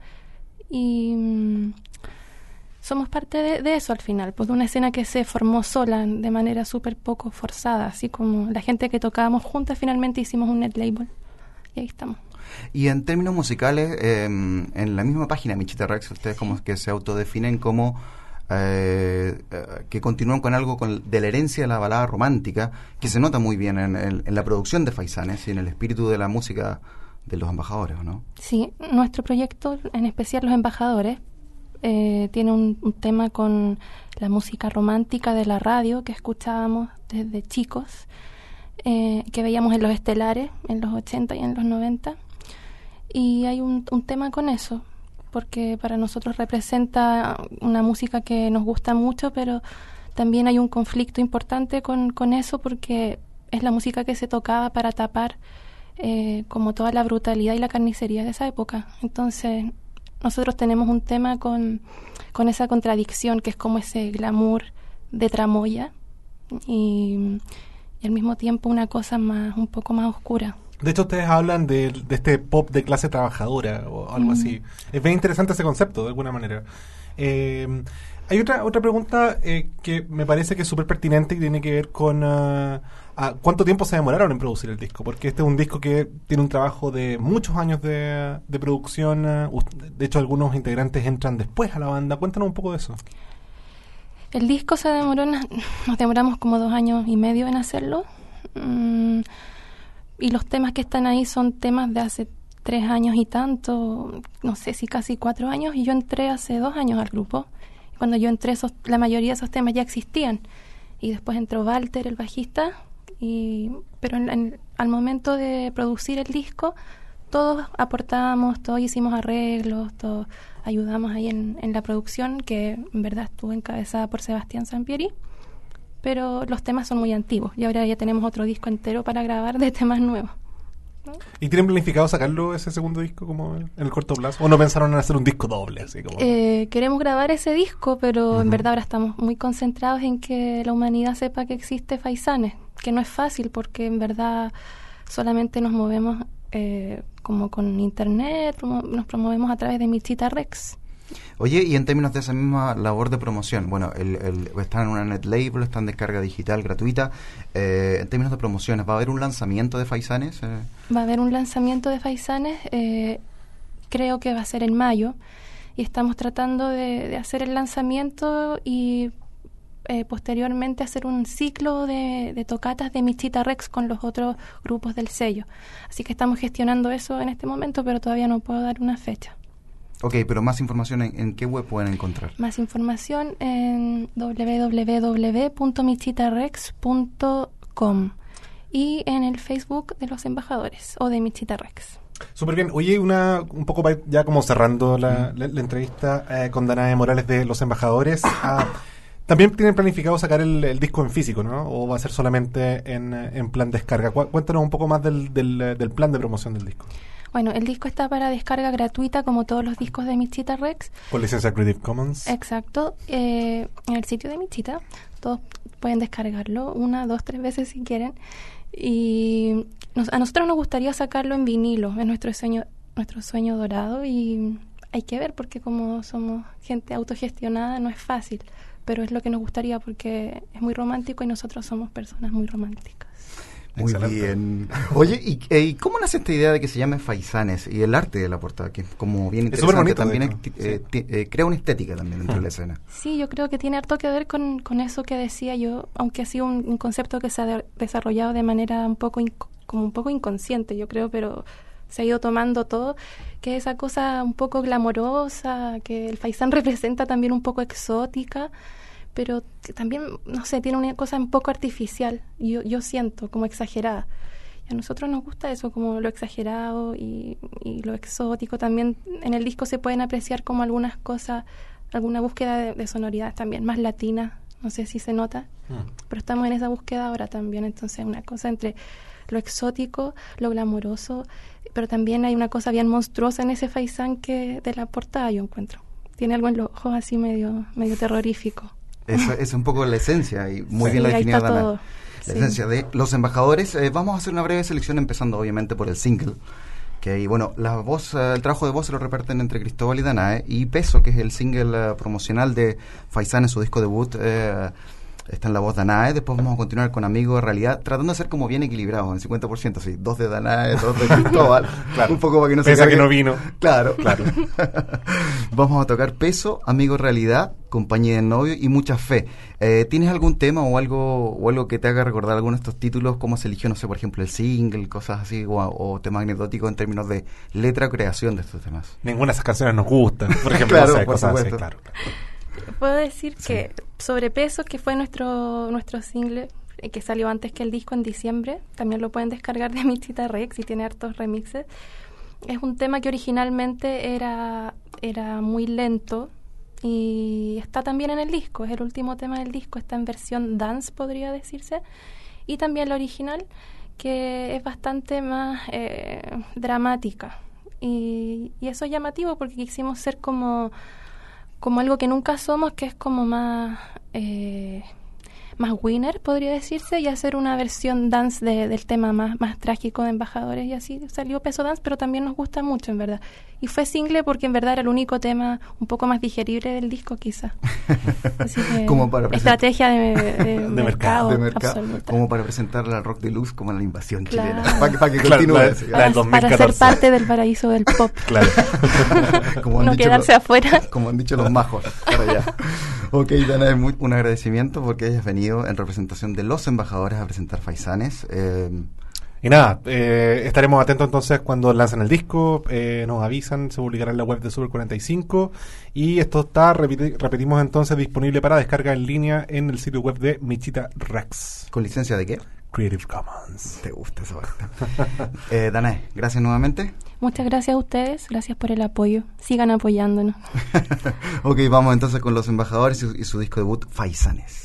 Y mm, somos parte de, de eso al final, pues de una escena que se formó sola, de manera súper poco forzada, así como la gente que tocábamos juntas finalmente hicimos un net label. Y ahí estamos. Y en términos musicales, eh, en la misma página Michita Rex, ustedes como que se autodefinen como eh, eh, que continúan con algo con, de la herencia de la balada romántica, que se nota muy bien en, en- en la producción de Faisanes y en el espíritu de la música de Los Embajadores, ¿o no? Sí, nuestro proyecto, en especial Los Embajadores, eh, tiene un, un tema con la música romántica de la radio que escuchábamos desde chicos, eh, que veíamos en los estelares en los ochenta y en los noventa. Y hay un, un tema con eso, porque para nosotros representa una música que nos gusta mucho, pero también hay un conflicto importante con, con eso, porque es la música que se tocaba para tapar eh, como toda la brutalidad y la carnicería de esa época. Entonces nosotros tenemos un tema con, con esa contradicción, que es como ese glamour de tramoya y, y al mismo tiempo una cosa más, un poco más oscura. De hecho, ustedes hablan de, de este pop de clase trabajadora o algo Mm. así. Es bien interesante ese concepto, de alguna manera. Eh, hay otra otra pregunta eh, que me parece que es súper pertinente y tiene que ver con ah, ah, cuánto tiempo se demoraron en producir el disco. Porque este es un disco que tiene un trabajo de muchos años de, de producción. ah, ust- de hecho, algunos integrantes entran después a la banda. Cuéntanos un poco de eso. El disco se demoró, en- nos demoramos como dos años y medio en hacerlo. Mm, y los temas que están ahí son temas de hace tres años y tanto, no sé si casi cuatro años, y yo entré hace dos años al grupo. Cuando yo entré, esos, la mayoría de esos temas ya existían. Y después entró Walter, el bajista, y, pero en- en- al momento de producir el disco, todos aportábamos, todos hicimos arreglos, todos ayudamos ahí en, en la producción, que en verdad estuvo encabezada por Sebastián Sampieri. Pero los temas son muy antiguos y ahora ya tenemos otro disco entero para grabar de temas nuevos. ¿Y tienen planificado sacarlo ese segundo disco como en el corto plazo? ¿O no pensaron en hacer un disco doble? Así como... Eh, queremos grabar ese disco, pero en Ujú. verdad ahora estamos muy concentrados en que la humanidad sepa que existe Faisanes, que no es fácil porque en verdad solamente nos movemos eh, como con internet, promo- nos promovemos a través de Michita Rex. Oye, y en términos de esa misma labor de promoción, bueno, el, el, están en una net label, están de descarga digital gratuita. Eh, en términos de promociones, ¿va a haber un lanzamiento de Faisanes? Eh, Va a haber un lanzamiento de Faisanes, eh, creo que va a ser en mayo, y estamos tratando de, de hacer el lanzamiento y eh, posteriormente hacer un ciclo de, de tocatas de Michita Rex con los otros grupos del sello. Así que estamos gestionando eso en este momento, pero todavía no puedo dar una fecha. ok, pero más información, ¿en, en qué web pueden encontrar? Más información en doble u doble u doble u punto michita rex punto com y en el Facebook de Los Embajadores o de Michita Rex. Súper bien. Oye, una un poco pa- ya como cerrando la, la, la entrevista eh, con Danae Morales de Los Embajadores. ah, También tienen planificado sacar el, el disco en físico, ¿no? ¿O va a ser solamente en, en plan descarga? Cu- Cuéntanos un poco más del, del, del plan de promoción del disco. Bueno, el disco está para descarga gratuita como todos los discos de Michita Rex. Con licencia Creative Commons. Exacto. Eh, en el sitio de Michita. Todos pueden descargarlo una, dos, tres veces si quieren. Y nos, a nosotros nos gustaría sacarlo en vinilo. Es nuestro sueño, nuestro sueño dorado. Y hay que ver porque como somos gente autogestionada no es fácil. Pero es lo que nos gustaría porque es muy romántico y nosotros somos personas muy románticas. Muy Excelente. bien. Oye, ¿y, eh, ¿y cómo nace esta idea de que se llame Faisanes? Y el arte de la portada, que es como bien Es súper interesante, bonito, de también hecho, es- eh, ti- eh, crea una estética también dentro de la escena. Sí, yo creo que tiene harto que ver con, con eso que decía yo, aunque ha sido un, un concepto que se ha de- desarrollado de manera un poco inc- como un poco inconsciente, yo creo, pero se ha ido tomando todo, que esa cosa un poco glamorosa, que el faisán representa también un poco exótica, pero que también, no sé, tiene una cosa un poco artificial, yo, yo siento, como exagerada. Y a nosotros nos gusta eso, como lo exagerado y, y lo exótico. También en el disco se pueden apreciar como algunas cosas, alguna búsqueda de, de sonoridades también, más latina, no sé si se nota, Mm. pero estamos en esa búsqueda ahora también, entonces una cosa entre lo exótico, lo glamoroso, pero también hay una cosa bien monstruosa en ese faisán que de la portada yo encuentro. Tiene algo en los ojos así medio, medio terrorífico. Eso es un poco la esencia y muy Sí, bien la ahí definió está Dana. todo. La Sí. esencia de Los Embajadores. Eh, vamos a hacer una breve selección empezando obviamente por el single. Que y bueno, la voz, eh, el trabajo de voz se lo reparten entre Cristóbal y Danae. Y Peso, que es el single eh, promocional de Faisán en su disco debut, eh, está en la voz de Danae. Después vamos a continuar con Amigo de Realidad, tratando de ser como bien equilibrados, en cincuenta por ciento, sí. Dos de Danae, dos de Cristóbal. Claro. Un poco para que no se Pese a que cargue. no vino. Claro. Claro. Vamos a tocar Peso, Amigo Realidad, Compañía de Novio y Mucha Fe. Eh, ¿Tienes algún tema o algo o algo que te haga recordar alguno de estos títulos? ¿Cómo se eligió, no sé, por ejemplo, el single, cosas así, o, o temas anecdóticos en términos de letra o creación de estos temas? Ninguna de esas canciones nos gustan. Por ejemplo, Claro, no sé, por cosas así, supuesto. claro. Puedo decir que Sobrepeso, que fue nuestro nuestro single eh, que salió antes que el disco en diciembre, también lo pueden descargar de Michita Rex y tiene hartos remixes. Es un tema que originalmente era, era muy lento y está también en el disco, es el último tema del disco, está en versión dance, podría decirse, y también la original, que es bastante más eh, dramática. Y, y eso es llamativo porque quisimos ser como, como algo que nunca somos, que es como más... Eh, más winner, podría decirse, y hacer una versión dance de, del tema más, más trágico de Embajadores, y así salió Peso Dance, pero también nos gusta mucho, en verdad. Y fue single porque en verdad era el único tema un poco más digerible del disco, quizá. Así que, Como para presentar- estrategia de, de, De mercado, de mercado, absoluta. como para presentarle al rock deluxe como la invasión Claro. chilena. Para que, para que Claro, continúe. la- sí. la- Para, del dos mil para ser catorce. parte del paraíso del pop. Claro. Como han No dicho quedarse los- afuera. Como han dicho los majos. Para allá. Ok, Dana, muy- un agradecimiento porque hayas venido en representación de Los Embajadores a presentar Faisanes. Eh, Y nada, eh, estaremos atentos entonces cuando lancen el disco, eh, nos avisan, se publicará en la web de Super cuarenta y cinco y esto está, repiti- repetimos entonces, disponible para descarga en línea en el sitio web de Michita Rex, ¿Con licencia de qué? Creative Commons. ¿Te gusta esa parte? eh, Danae, gracias nuevamente. Muchas gracias a ustedes, gracias por el apoyo. Sigan apoyándonos. Ok, vamos entonces con Los Embajadores y su, y su disco debut, Faisanes.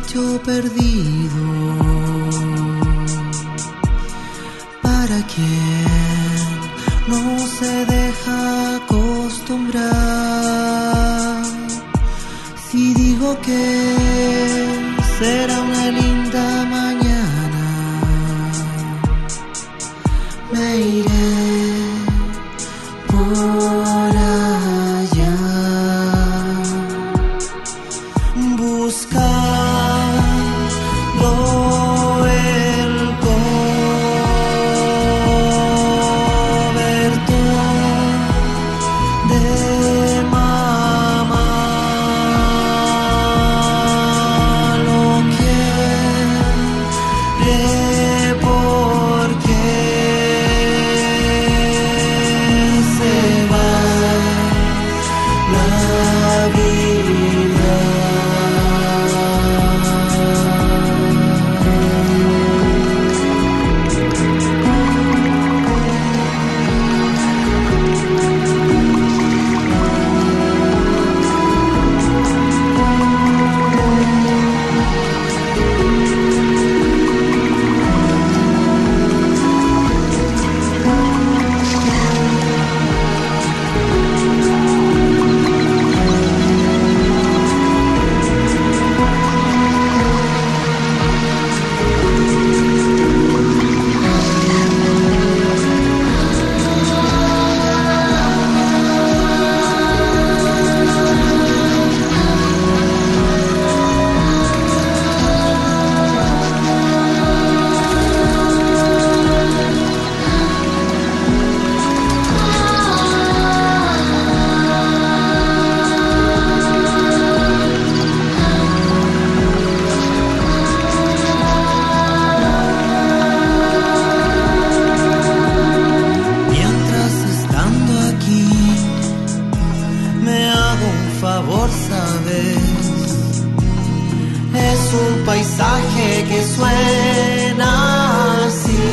sitio perdido para quien no se deja acostumbrar. Si digo que será una linda mañana, me iré por allá, buscando el cobertor de mamá. Lo quiere porque se va la vida. Mientras estando aquí, me hago un favor, ¿sabes? Es un paisaje que suena así.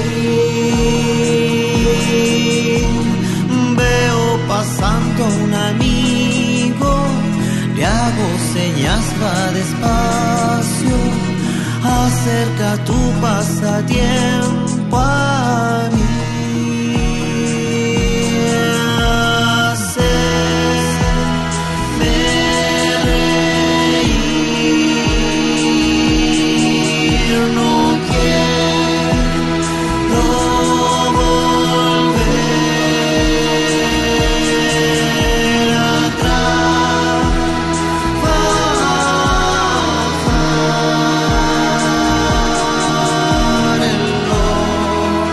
Veo pasando a un amigo, le hago señas, va despacio, acerca tu pasatiempo a mí. Hacerme reír, no quiero volver atrás. Bajar el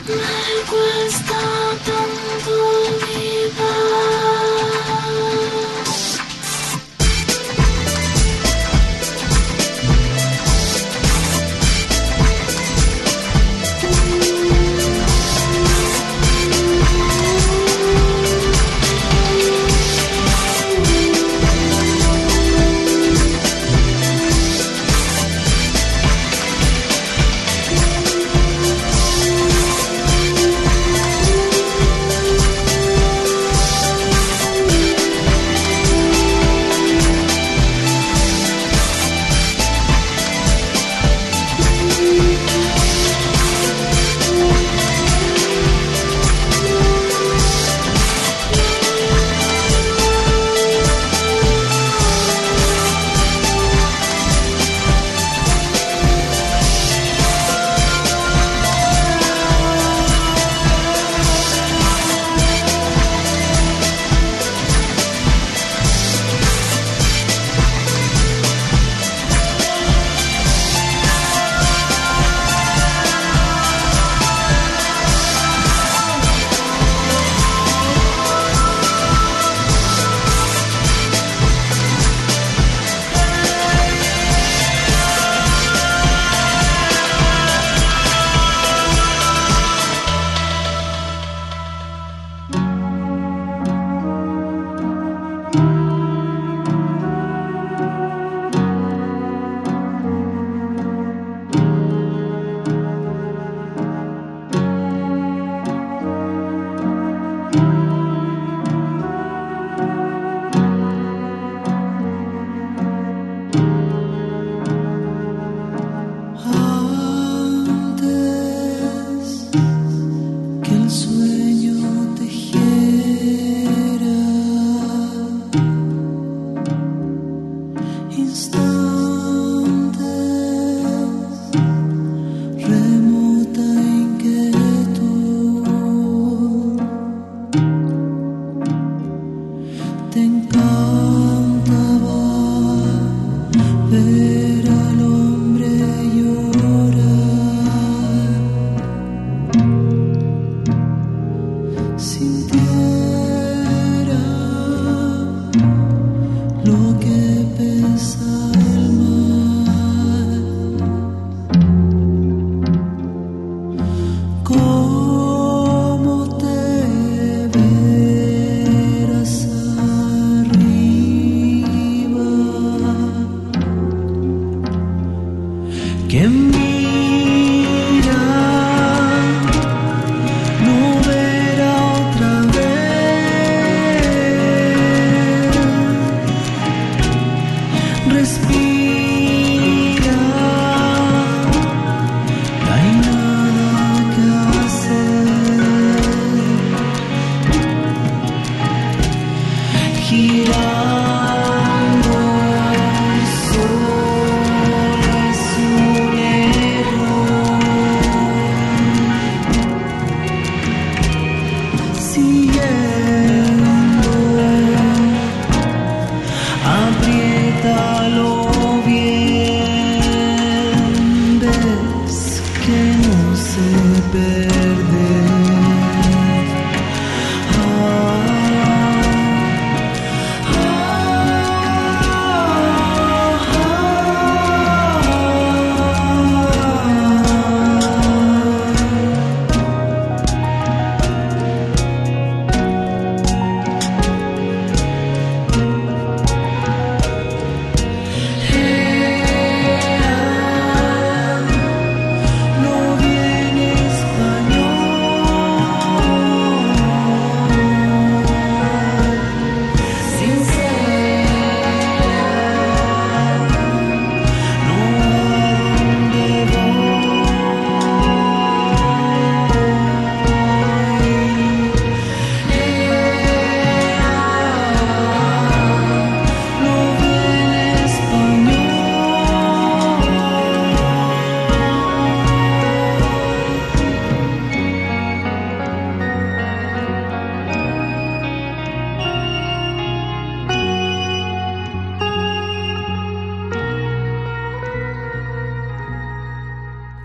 Me cuesta tanto olvidar.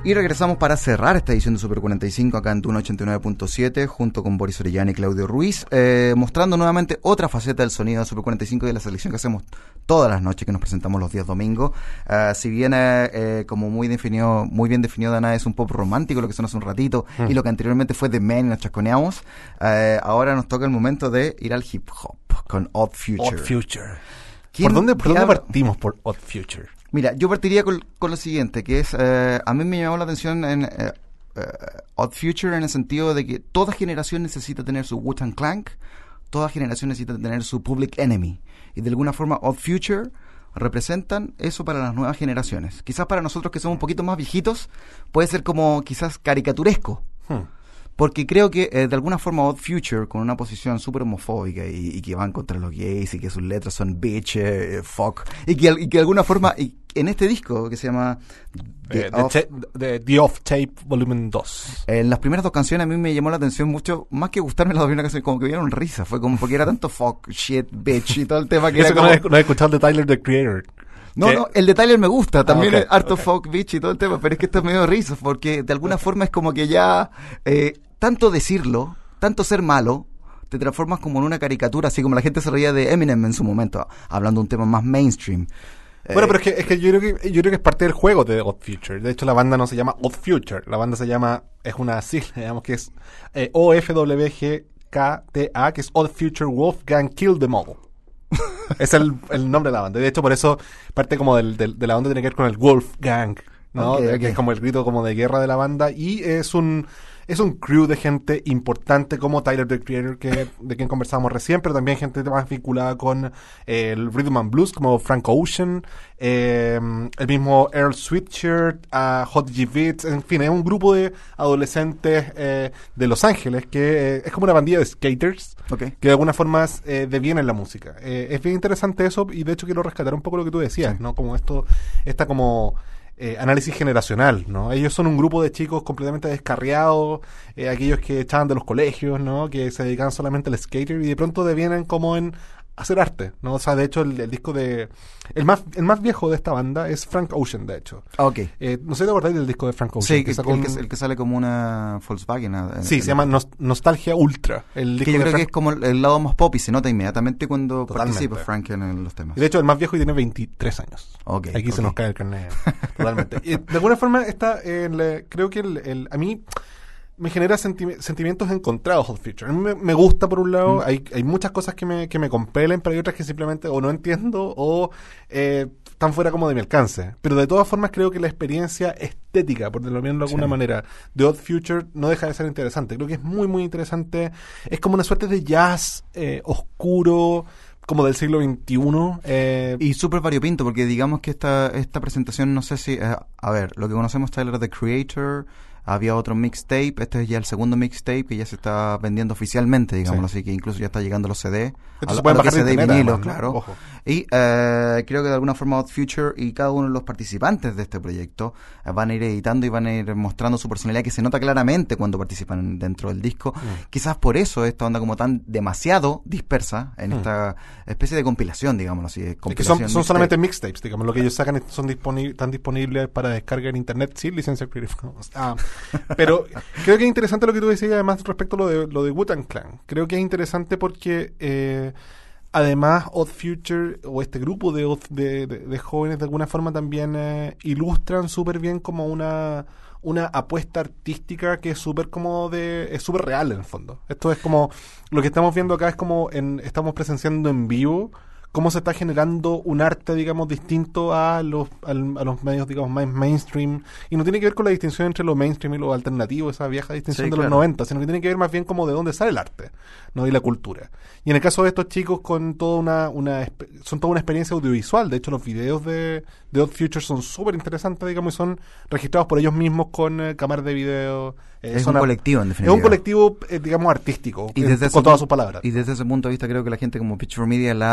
Y regresamos para cerrar esta edición de Super cuarenta y cinco acá en Duna ochenta y nueve punto siete junto con Boris Orellana y Claudio Ruiz, eh, mostrando nuevamente otra faceta del sonido de Super cuarenta y cinco y de la selección que hacemos todas las noches que nos presentamos los días domingos. Uh, si bien, eh, eh, como muy definido, muy bien definido Dana, es un pop romántico lo que sonó hace un ratito mm. y lo que anteriormente fue The Man y nos chasconeamos, eh, ahora nos toca el momento de ir al hip hop con Odd Future. Odd Future. ¿Por dónde, por dónde partimos por Odd Future? Mira, yo partiría con, con lo siguiente, que es, eh, a mí me llamó la atención en eh, eh, Odd Future en el sentido de que toda generación necesita tener su Wu-Tang Clan, toda generación necesita tener su Public Enemy, y de alguna forma Odd Future representan eso para las nuevas generaciones. Quizás para nosotros que somos un poquito más viejitos, puede ser como quizás caricaturesco, hmm. porque creo que eh, de alguna forma Odd Future, con una posición súper homofóbica y, y que van contra los gays y que sus letras son bitch, eh, fuck, y que, y que de alguna forma, y en este disco que se llama The, eh, Off, the, the, the Off Tape Volumen dos, en eh, las primeras dos canciones a mí me llamó la atención mucho, más que gustarme las dos primeras canciones, como que me dieron risa, fue como porque era tanto fuck, shit, bitch y todo el tema que eso era como... no he, no he escuchado de Tyler, the Creator. No, ¿Qué? no, el de Tyler me gusta, también ah, okay, es harto okay. folk, bitch y todo el tema, pero es que esto es medio risa, porque de alguna forma es como que ya, eh, tanto decirlo, tanto ser malo, te transformas como en una caricatura, así como la gente se reía de Eminem en su momento, hablando de un tema más mainstream. Bueno, eh, pero es que, es que yo creo que yo creo que es parte del juego de Odd Future. De hecho, la banda no se llama Odd Future, la banda se llama, es una sigla, digamos que es eh, O F W G K T A, que es Odd Future Wolfgang Kill Them All. Es el, el nombre de la banda. De hecho, por eso parte como del, del, de la onda tiene que ver con el Wolfgang, ¿no? Okay, que okay. es como el grito como de guerra de la banda. Y es un es un crew de gente importante como Tyler, the Creator, que, de quien conversábamos recién, pero también gente más vinculada con eh, el Rhythm and Blues, como Frank Ocean, eh, el mismo Earl Sweatshirt, uh, Hot G Beats, en fin, es un grupo de adolescentes eh, de Los Ángeles que eh, es como una bandilla de skaters, okay. que de alguna forma eh, deviene en la música. Eh, es bien interesante eso, y de hecho quiero rescatar un poco lo que tú decías, sí. ¿no? Como esto, esta como... Eh, análisis generacional, ¿no? Ellos son un grupo de chicos completamente descarriados, eh, aquellos que echaban de los colegios, ¿no? Que se dedicaban solamente al skater y de pronto devienen como en hacer arte, ¿no? O sea, de hecho, el, el disco de... El más el más viejo de esta banda es Frank Ocean, de hecho. Ok. Eh, no sé si te acordáis del disco de Frank Ocean. Sí, que el, sacó el, un... que, el que sale como una Volkswagen. Eh, sí, el, se llama Nos- Nostalgia Ultra. El disco que yo de creo Frank... que es como el, el lado más pop y se nota inmediatamente cuando Totalmente. participa Frank en, en los temas. Y de hecho, el más viejo y tiene veintitrés años. Okay, Aquí okay. se nos cae el carnet. Totalmente. Y de alguna forma, está, eh, le, creo que el, el, a mí me genera senti- sentimientos encontrados Odd Future. A mí me, me gusta, por un lado, mm. hay, hay muchas cosas que me, que me compelen, pero hay otras que simplemente o no entiendo o eh, están fuera como de mi alcance. Pero de todas formas creo que la experiencia estética, por decirlo bien de alguna sí. manera, de Odd Future no deja de ser interesante. Creo que es muy, muy interesante. Es como una suerte de jazz eh, oscuro, como del siglo veintiuno. Eh, y súper variopinto, porque digamos que esta esta presentación, no sé si... Eh, a ver, lo que conocemos Tyler, the Creator... Había otro mixtape, este es ya el segundo mixtape que ya se está vendiendo oficialmente, digámoslo sí. así, que incluso ya está llegando los C D. Esto se pueden bajar de C D internet, vinilo, además, ¿no? claro. Ojo. Y eh, creo que de alguna forma Odd Future y cada uno de los participantes de este proyecto eh, van a ir editando y van a ir mostrando su personalidad, que se nota claramente cuando participan dentro del disco. Mm. Quizás por eso esta onda como tan demasiado dispersa en mm. esta especie de compilación, digámoslo así. De compilación, es que son, son solamente mixtapes, digamos, lo que ellos sacan son disponi- están disponibles para descarga en internet sin licencia Creative Commons. Ah, pero creo que es interesante lo que tú decías, además, respecto a lo de, lo de Wu-Tang Clan. Creo que es interesante porque eh, además Odd Future o este grupo de, de, de, de jóvenes de alguna forma también eh, ilustran súper bien como una una apuesta artística que es súper como de es súper real en el fondo. Esto es como lo que estamos viendo acá, es como en, estamos presenciando en vivo cómo se está generando un arte, digamos, distinto a los al, a los medios, digamos, más mainstream. Y no tiene que ver con la distinción entre lo mainstream y lo alternativo, esa vieja distinción sí, de claro. los noventa, sino que tiene que ver más bien como de dónde sale el arte, ¿no? Y la cultura. Y en el caso de estos chicos, con toda una, una son toda una experiencia audiovisual. De hecho, los videos de, de Odd Future son súper interesantes, digamos, y son registrados por ellos mismos con eh, cámaras de video. Eh, es un a, colectivo, en definitiva. Es un colectivo, eh, digamos, artístico, y eh, desde con todas sus palabras. Y desde ese punto de vista creo que la gente como Pitchfork Media la, la brindó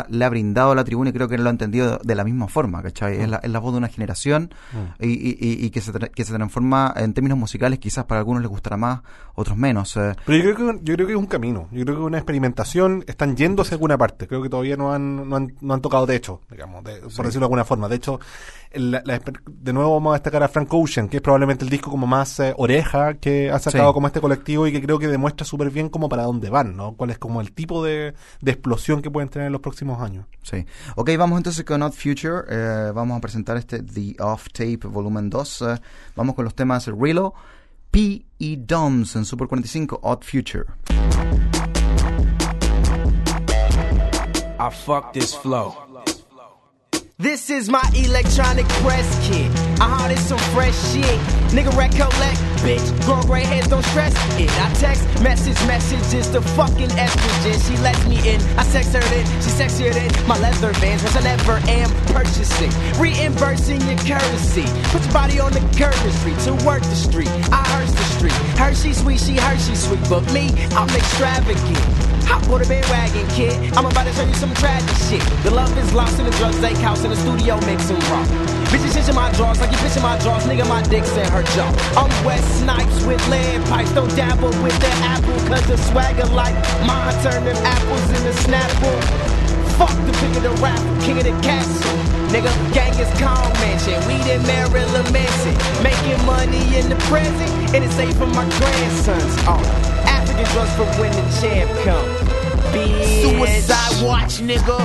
brindado a la tribuna y creo que lo ha entendido de la misma forma, ¿cachai? Mm. Es, la, es la voz de una generación mm. y, y, y que, se tra- que se transforma en términos musicales, quizás para algunos les gustará más, otros menos. Eh. Pero yo creo, que, yo creo que es un camino, yo creo que es una experimentación, están yendo hacia alguna parte, creo que todavía no han, no han, no han tocado techo, digamos, de, por sí. decirlo de alguna forma. De hecho, la, la, de nuevo vamos a destacar a Frank Ocean, que es probablemente el disco como más eh, oreja que ha sacado sí. como este colectivo y que creo que demuestra súper bien como para dónde van, ¿no? Cuál es como el tipo de, de explosión que pueden tener en los próximos años. Sí. Ok, vamos entonces con Odd Future. Eh, vamos a presentar este The Off Tape Volumen dos. Eh, vamos con los temas Rilo, P y Doms en Super cuarenta y cinco, Odd Future. I fuck this flow. This is my electronic press kit. Uh-huh, this some fresh shit. Nigga recollect, bitch. Grown gray heads don't stress it. I text, message, messages to fucking estrogen. She lets me in, I sex her in. She sexier than my leather vans, which I never am purchasing. Reimbursing your courtesy. Put your body on the courtesy to work the street. I hearse the street. Hershey sweet, she Hershey sweet. But me, I'm extravagant. Hop on the bandwagon, kid. I'm about to show you some tragic shit. The love is lost in the drugs, they house in the studio mixing rock. Bitches itching my drawers like you bitching my drawers. Nigga, my dick's in her jaw. I'm West Snipes with lead pipes. Don't dabble with the apple, cause the swagger like mine. Turn them apples into Snapple. Fuck the pick of the rap, king of the castle. Nigga, gang is calm mansion. We in Maryland Mansion. Making money in the present, and it's safe for my grandsons. Oh, African drugs for when the champ come. Bitch. Suicide watch, nigga.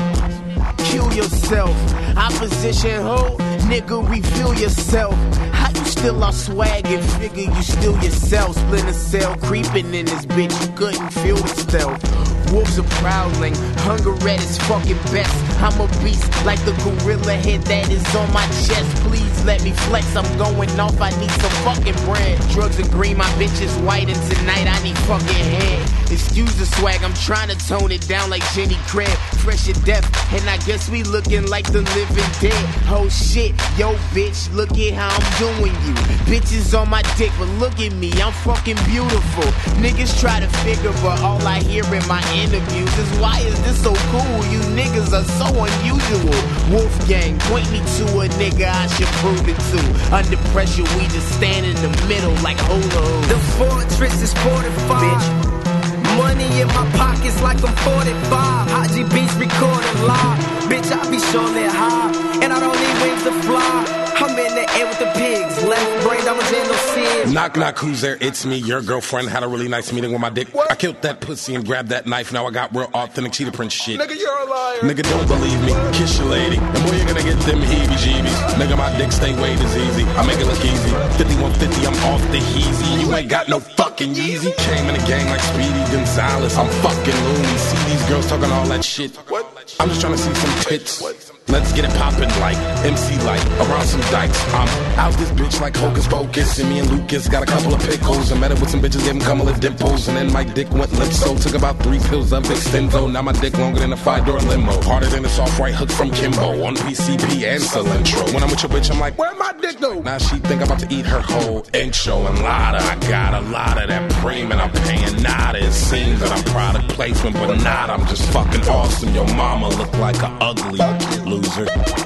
Kill yourself. Opposition hoe, nigga, reveal yourself. How you still our swag and figure you still yourself? Splinter cell creeping in this bitch, you couldn't feel the stealth. Wolves are prowling, hunger at its fucking best. I'm a beast like the gorilla head that is on my chest. Please let me flex, I'm going off, I need some fucking bread. Drugs are green, my bitch is white, and tonight I need fucking head. Excuse the swag, I'm trying to tone it down like Jenny Craig. Fresh and death, and I guess we looking like the living dead. Oh shit, yo bitch, look at how I'm doing you. Bitches on my dick, but look at me, I'm fucking beautiful. Niggas try to figure, but all I hear in my interviews is why is this so cool? You niggas are so unusual. Wolfgang, point me to a nigga I should prove it to. Under pressure, we just stand in the middle like hula hoops. The fortress is fortified. Bitch. Money in my pockets like I'm forty-five. Haji Beats recording live. Bitch, I be surely high. And I don't need wings to fly. I'm in the air with the pigs. Left brain, I'm a genocide. Knock, knock, who's there? It's me, your girlfriend. Had a really nice meeting with my dick. What? I killed that pussy and grabbed that knife. Now I got real authentic cheetah print shit. Nigga, you're a liar. Nigga, don't believe me. Kiss your lady. And boy, you're gonna get them heebie-jeebies. Nigga, my dick stay way as easy. I make it look easy. fifty-one fifty, I'm off the heezy. You ain't got no fucking Yeezy. Came in the gang like Speedy Gonzalez. I'm fucking loony. See these girls talking all that shit. What? I'm just trying to see some tits. Let's get it poppin' like M C Light around some dikes. I'm out this bitch like Hocus Pocus. And me and Lucas got a couple of pickles. I met up with some bitches, gave them a couple of dimples. And then my dick went limp, so took about three pills of Extenzo. Now my dick longer than a five-door limo. Harder than a soft right hook from Kimbo. On P C P and Cilantro. When I'm with your bitch, I'm like, where my dick go? Now she think I'm about to eat her whole intro. And lotta, I got a lot of that cream. And I'm paying nada. It seems that I'm product placement, but not. I'm just fucking awesome. Your mama look like a ugly loser.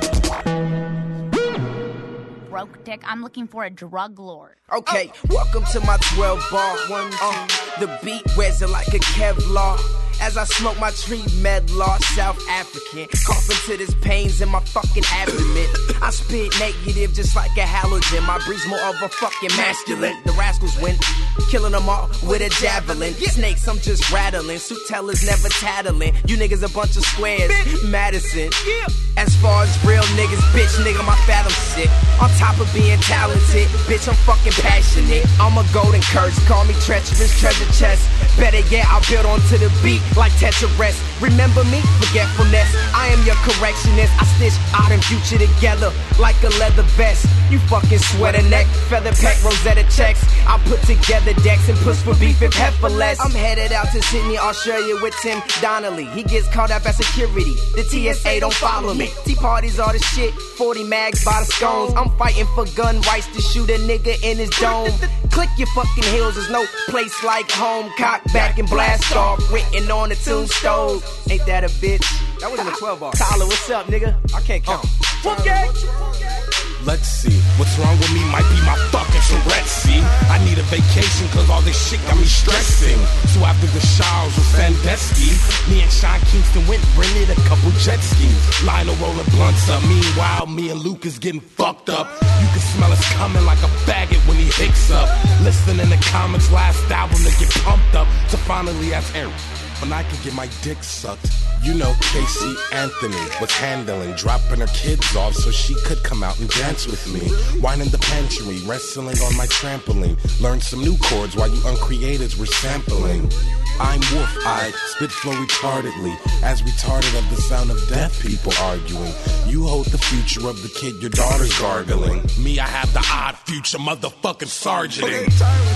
Broke dick, I'm looking for a drug lord. Okay, welcome to my twelve bar. One, uh, the beat wears it like a Kevlar. As I smoke my tree medlar, South African, coughing to this pains in my fucking abdomen. I spit negative just like a halogen. My breath's more of a fucking masculine. The rascals win, killing them all with a javelin. Snakes, I'm just rattling. Suit tellers never tattling. You niggas a bunch of squares. Madison. As far as real niggas, bitch, nigga, my fathom sick. On top of being talented, bitch, I'm fucking passionate. I'm a golden curse, call me treacherous, treasure chest. Better yet, I'll build onto the beat like Tetris. Remember me? Forgetfulness. I am your correctionist. I stitch art and future together like a leather vest. You fucking sweater neck, feather pack, Rosetta checks. I put together decks and push for beef if heiferless. I'm headed out to Sydney, Australia with Tim Donnelly. He gets caught up at security. The T S A don't follow me. Tea parties all the shit. forty mags by the scones. I'm fighting for gun rights to shoot a nigga in his dome. Click your fucking heels. There's no place like home. Cock back and blast off. Written on the tombstone. Ain't that a bitch? That wasn't a twelve bar. Tyler, what's up, nigga? I can't count. Fuck gang. Let's see, what's wrong with me might be my fucking Tourette, see? I need a vacation cause all this shit got me stressing. So after the showers with Sandusky, me and Sean Kingston went rented a couple jet skis. Lionel rolling blunts up, meanwhile me and Luke is getting fucked up. You can smell us coming like a faggot when he hicks up. Listening to Comics' last album to get pumped up. To finally ask Aaron when I could get my dick sucked. You know Casey Anthony was handling, dropping her kids off so she could come out and dance with me. Wine in the pantry, wrestling on my trampoline. Learned some new chords while you uncreatives were sampling. I'm wolf-eyed, spit flow retardedly, as retarded of the sound of deaf people arguing. You hold the future of the kid your daughter's gargling. Me, I have the odd future motherfucking sergeant.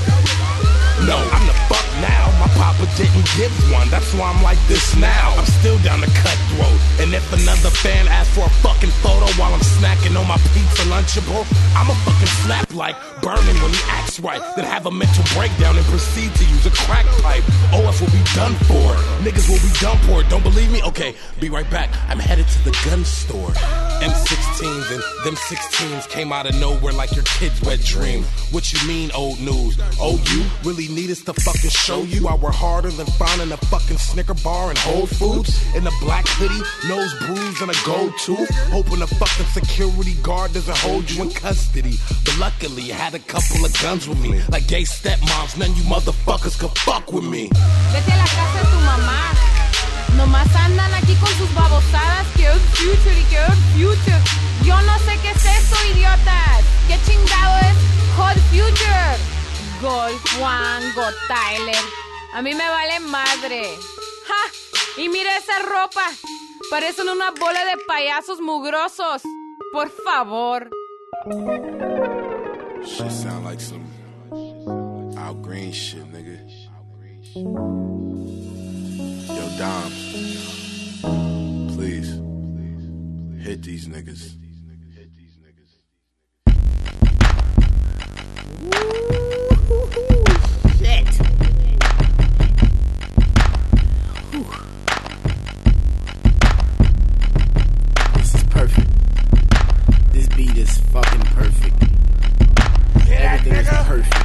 No, I'm the fuck now. My papa didn't give one. That's why I'm like this now. I'm still down to cutthroat. And if another fan asks for a fucking photo while I'm snacking on my pizza Lunchable, I'ma fucking slap like Berman when he acts right. Then have a mental breakdown and proceed to use a crack pipe. O F will be done for. Niggas will be done for. Don't believe me? Okay, be right back. I'm headed to the gun store. M sixteens and them sixteens came out of nowhere like your kid's wet dream. What you mean, old news? Oh, you really need us to fucking show you I work harder than finding a fucking Snicker bar in Whole Foods? In a black hoodie, nose bruise and a gold tooth, hoping a fucking security guard doesn't hold you in custody. But luckily I had a couple of guns with me, like gay stepmoms. None you motherfuckers could fuck with me. Vete a la casa de tu mamá. Nomás andan aquí con sus babosadas. Que Earth Future y que Earth Future. Yo no sé qué es eso, idiotas. ¿Qué chingado es Hot Future? Golf, Juan, Got Tyler. A mí me vale madre. ¡Ja! Y mira esa ropa. Parecen una bola de payasos mugrosos. Por favor. Shit sound like some Al Green shit, nigga. Yo, Doms, please hit these niggas. Shit. This is perfect. This beat is fucking perfect. Everything is perfect.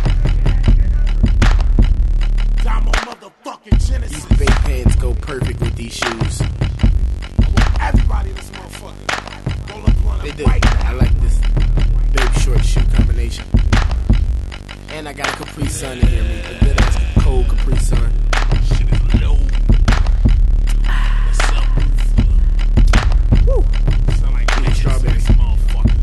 These big pants go perfect with these shoes. Everybody in this motherfucker. Roll up one. They do. I like this big short shoe combination. And I got a Capri Sun in here, man. A good ass cold Capri Sun. Shit is low. What's up? Woo. Sound like bitches. Strawberry. Motherfucker.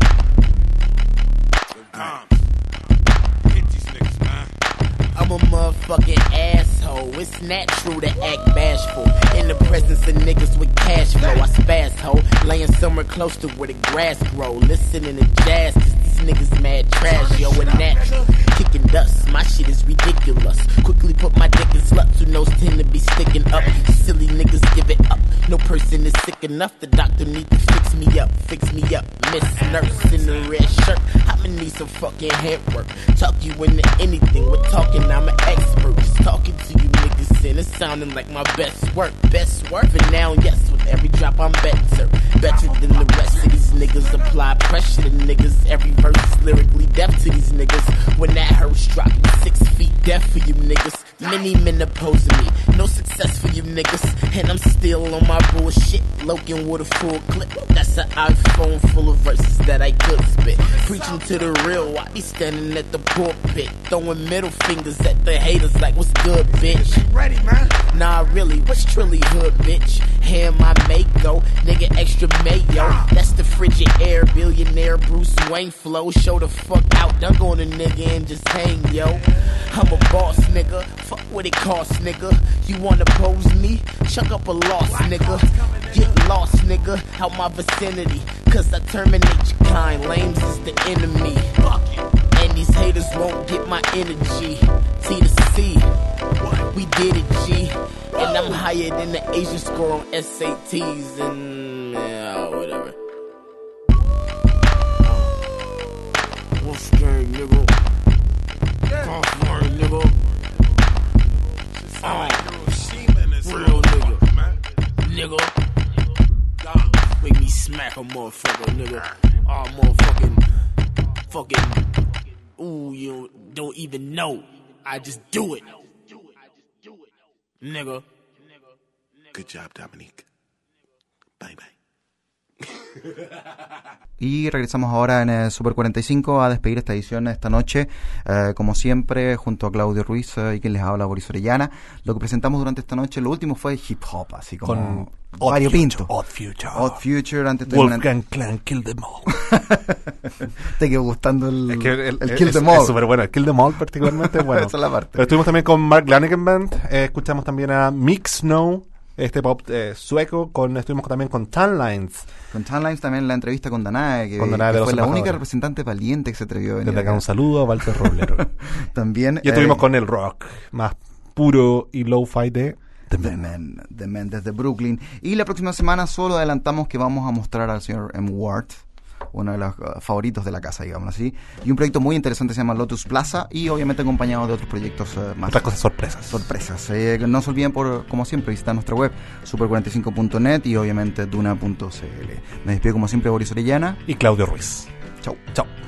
Doms. Hit these niggas, man. I'm a motherfucking asshole. It's natural to act bashful in the presence of niggas with cash flow. I spaz ho, laying somewhere close to where the grass grow. Listening to jazz, cause these niggas mad trash, yo, and natural. Kicking dust, my shit is ridiculous. Quickly put my dick in sluts who knows tend to be sticking up. Silly niggas give it up. No person is sick enough. The doctor need to fix me up, fix me up. Miss Nurse in the red shirt. I'ma need some fucking head work. Talk you into anything. We're talking, I'm an expert. Just talking to you niggas and it's sounding like my best work. Best work for now, yes. With every drop I'm better. Better than the rest of these niggas. Apply pressure to niggas. Every verse is lyrically deaf to these niggas. When that hurts dropping six feet deaf for you niggas. Many men opposing me. No success for you niggas. And I'm still on my bullshit. Logan with a full clip. That's an iPhone full of verses that I could spit. Preaching to the real. I be standing at the pulpit. Throwing middle fingers at the haters like what's good, bitch. Ready, man? Nah, really, what's truly hood, bitch? Hand my Mako, nigga extra mayo. That's the frigid air, billionaire Bruce Wayne flow. Show the fuck out, dunk on a nigga and just hang, yo. I'm a boss, nigga. Fuck what it costs, nigga. You wanna pose me? Chuck up a loss, nigga. Get lost, nigga, out my vicinity. Cause I terminate your kind. Lames is the enemy. And these haters won't get my energy. T to C. We did it, G. And I'm higher than the Asian score on S A Ts and yeah, whatever. Wolfgang, nigga. Kaufman, nigga. Oh, real nigga. Nigga. like a motherfucker, nigga. Oh, motherfucking, fucking, ooh, you don't even know. I just do it, nigga. Good job, Dominique. Bye, bye. Y regresamos ahora en el Super cuarenta y cinco a despedir esta edición esta noche, eh, como siempre, junto a Claudio Ruiz eh, y quien les habla, Boris Orellana. Lo que presentamos durante esta noche, lo último fue hip hop, así como Con variopinto. Odd Future. Odd Future, antes Wolfgang Clan, Kill Them All. Te quedó gustando el, Es que el, el es, Kill Them All. Es súper bueno, el Kill Them All particularmente es bueno. Esa es la parte. Pero estuvimos también con Mark Lanigan Band, eh, escuchamos también a Mix Snow, este pop eh, sueco, con estuvimos también con Tan Lines. Con Tan Lines también la entrevista con Danae, que, Con Danae que de los fue la embajadores. única representante valiente que se atrevió a venir Desde acá acá. un saludo a Walter Roblero. También Y estuvimos eh, con el rock más puro y low-fi de The The Men. Men, The Men desde Brooklyn. Y la próxima semana solo adelantamos que vamos a mostrar al señor M. Ward, uno de los uh, favoritos de la casa, digamos así. Y un proyecto muy interesante se llama Lotus Plaza y obviamente acompañado de otros proyectos uh, más. Otras cosas sorpresas. Sorpresas. Eh, no se olviden, por como siempre, visitar nuestra web super cuarenta y cinco punto net y obviamente duna punto c l. Me despido como siempre, Boris Orellana. Y Claudio Ruiz. Chau. Chao.